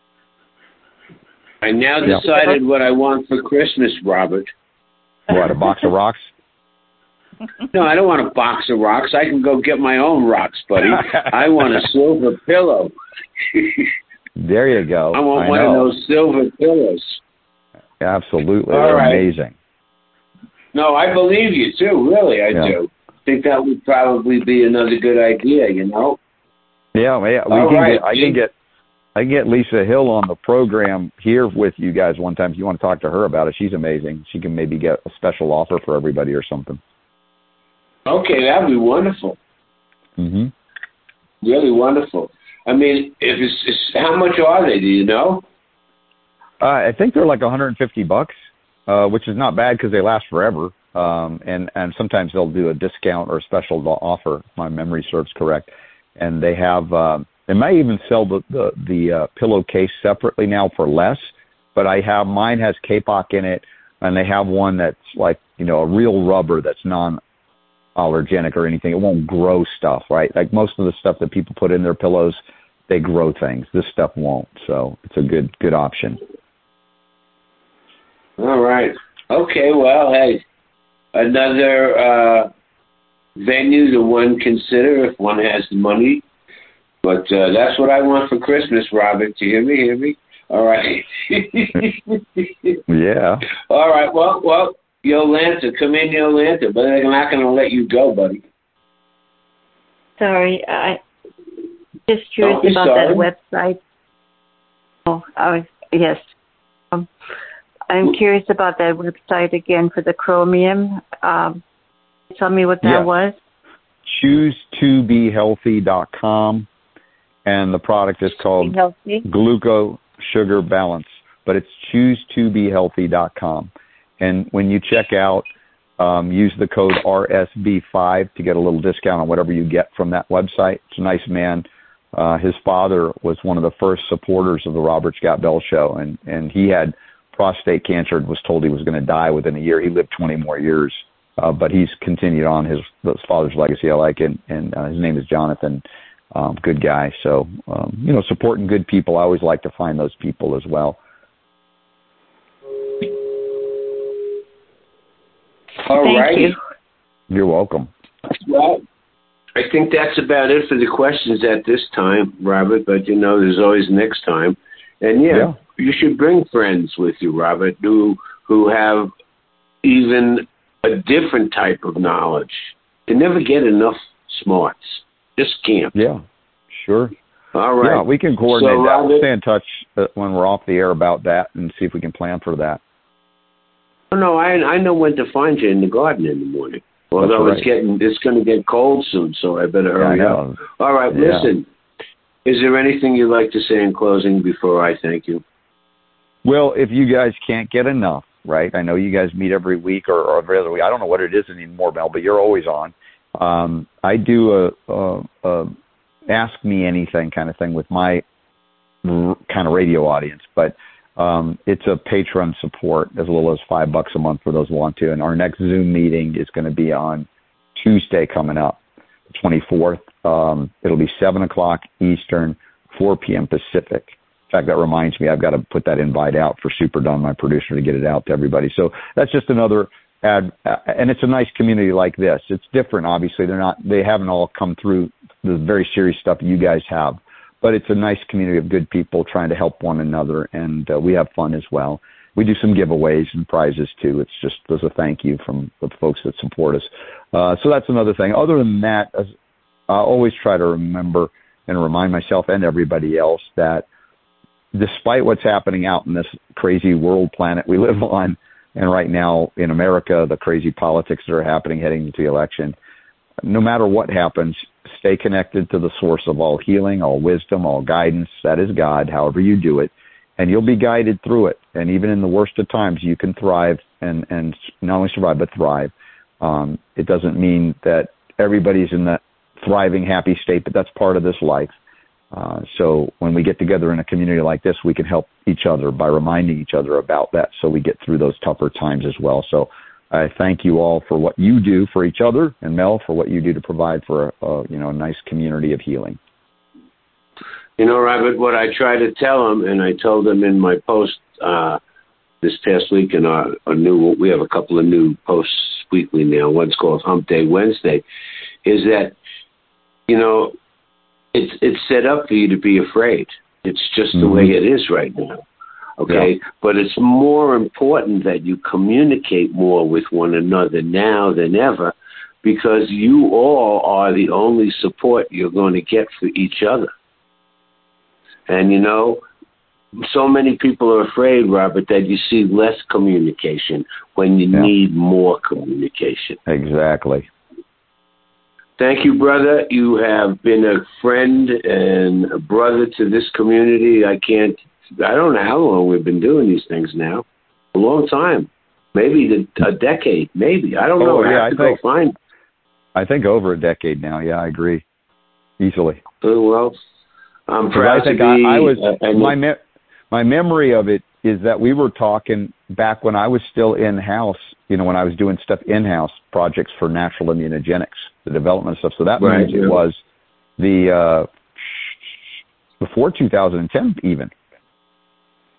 I now decided what I want for Christmas, Robert. What, a box of rocks? No, I don't want a box of rocks. I can go get my own rocks, buddy. I want a silver pillow. There you go. I want one of those silver pillows. Absolutely. They're amazing. No, I believe you, too. Really, I do. I think that would probably be another good idea, Yeah, I can get Lisa Hill on the program here with you guys one time if you want to talk to her about it. She's amazing. She can maybe get a special offer for everybody or something. Okay, that'd be wonderful. Mm-hmm. Really wonderful. I mean, how much are they? Do you know? I think they're like $150, which is not bad because they last forever. And sometimes they'll do a discount or a special offer, if my memory serves correct. And they have, they may even sell the pillowcase separately now for less. But mine has Kapok in it, and they have one that's like, a real rubber that's non-allergenic or anything. It won't grow stuff, right? Like most of the stuff that people put in their pillows, they grow things. This stuff won't. So it's a good option. All right. Okay, well, hey, another venue to one consider if one has the money. But that's what I want for Christmas, Robert. Do you hear me? Hear me? All right. Yeah. All right. Well, Yolanta, come in, Yolanta, but they're not going to let you go, buddy. Sorry, I just curious about that website. Oh, yes. I'm curious about that website again for the chromium. Tell me what that was. ChooseToBeHealthy.com, and the product is called Glucose Sugar Balance, but it's ChooseToBeHealthy.com. And when you check out, use the code RSB5 to get a little discount on whatever you get from that website. It's a nice man. His father was one of the first supporters of the Robert Scott Bell Show, and he had prostate cancer and was told he was going to die within a year. He lived 20 more years, but he's continued on his father's legacy, I like, and his name is Jonathan. Good guy. So, supporting good people, I always like to find those people as well. All right. Thank you. You're welcome. Well, I think that's about it for the questions at this time, Robert, but there's always next time. And yeah, you should bring friends with you, Robert, who have even a different type of knowledge. You never get enough smarts. Just can't. Yeah, sure. All right. Yeah, we can coordinate that. We'll stay in touch when we're off the air about that and see if we can plan for that. Oh, no, I know when to find you in the garden in the morning. Although it's going to get cold soon, so I better hurry up. All right, listen. Is there anything you'd like to say in closing before I thank you? Well, if you guys can't get enough, right? I know you guys meet every week or every other week. I don't know what it is anymore, Mel, but you're always on. I do a ask me anything kind of thing with my kind of radio audience, but it's a Patreon support as little as $5 a month for those who want to. And our next Zoom meeting is going to be on Tuesday coming up, the 24th. It'll be 7 o'clock Eastern, 4 p.m. Pacific. In fact, that reminds me, I've got to put that invite out for Super Don, my producer, to get it out to everybody. So that's just another ad, and it's a nice community like this. It's different, obviously. They haven't all come through the very serious stuff you guys have, but it's a nice community of good people trying to help one another, and we have fun as well. We do some giveaways and prizes too. It's just as a thank you from the folks that support us. So that's another thing. Other than that, I always try to remember and remind myself and everybody else that despite what's happening out in this crazy world planet we live on, and right now in America, the crazy politics that are happening heading into the election, no matter what happens, stay connected to the source of all healing, all wisdom, all guidance. That is God, however you do it, and you'll be guided through it. And even in the worst of times, you can thrive and not only survive, but thrive. It doesn't mean that everybody's in that thriving, happy state, but that's part of this life. So when we get together in a community like this, we can help each other by reminding each other about that so we get through those tougher times as well. So I thank you all for what you do for each other, and Mel for what you do to provide for a nice community of healing. Robert, what I try to tell them, and I told them in my post this past week, and we have a couple of new posts weekly now. One's called Hump Day Wednesday, is that it's set up for you to be afraid. It's just the way it is right now. Okay, yeah. But it's more important that you communicate more with one another now than ever, because you all are the only support you're going to get for each other. And so many people are afraid, Robert, that you see less communication when you need more communication. Exactly. Thank you, brother. You have been a friend and a brother to this community. I don't know how long we've been doing these things now. A long time. Maybe a decade. Maybe. I don't know. I think over a decade now. Yeah, I agree. Easily. Well, I'm proud to be... My memory of it is that we were talking back when I was still in-house, when I was doing stuff in-house, projects for natural immunogenics, the development stuff. So that means it was before 2010 even.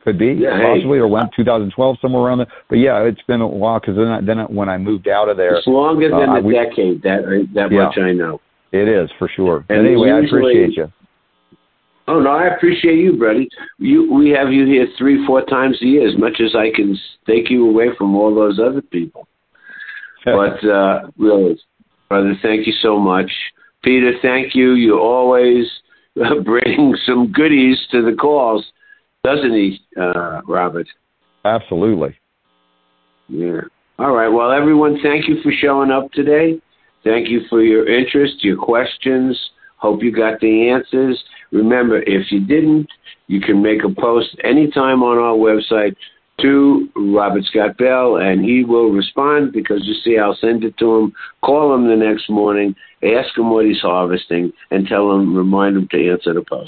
Could be, possibly, or 2012, somewhere around there. But yeah, it's been a while because then when I moved out of there, it's longer than a decade. That much I know. It is for sure. And anyway, I appreciate you. Oh no, I appreciate you, buddy. We have you here 3-4 times a year, as much as I can take you away from all those other people. But really, brother, thank you so much. Peter, thank you. You always bring some goodies to the calls, doesn't he, Robert? Absolutely. Yeah. All right. Well, everyone, thank you for showing up today. Thank you for your interest, your questions. Hope you got the answers. Remember, if you didn't, you can make a post anytime on our website to Robert Scott Bell, and he will respond because, you see, I'll send it to him, call him the next morning, ask him what he's harvesting, and remind him to answer the post.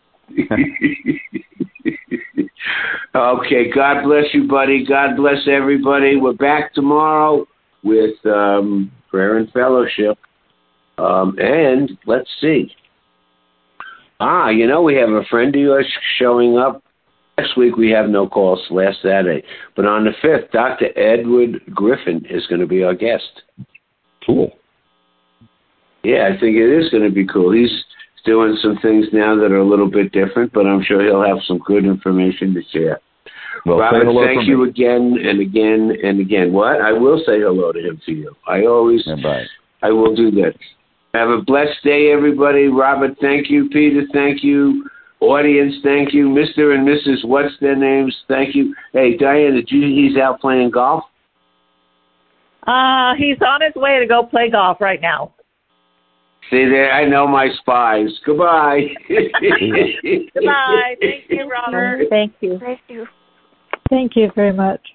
Okay, God bless you, buddy. God bless everybody. We're back tomorrow with prayer and fellowship. And let's see. We have a friend of yours showing up. Next week we have no calls, last Saturday. But on the 5th, Dr. Edward Griffin is going to be our guest. Cool. Yeah, I think it is going to be cool. He's doing some things now that are a little bit different, but I'm sure he'll have some good information to share. Well, Robert, thank you again and again and again. What? I will say hello to him for you. I will do that. Have a blessed day, everybody. Robert, thank you. Peter, thank you. Audience, thank you. Mr. and Mrs. What's their names? Thank you. Hey, Diane, he's out playing golf? He's on his way to go play golf right now. See there, I know my spies. Goodbye. Goodbye. Thank you, Robert. Thank you. Thank you. Thank you very much.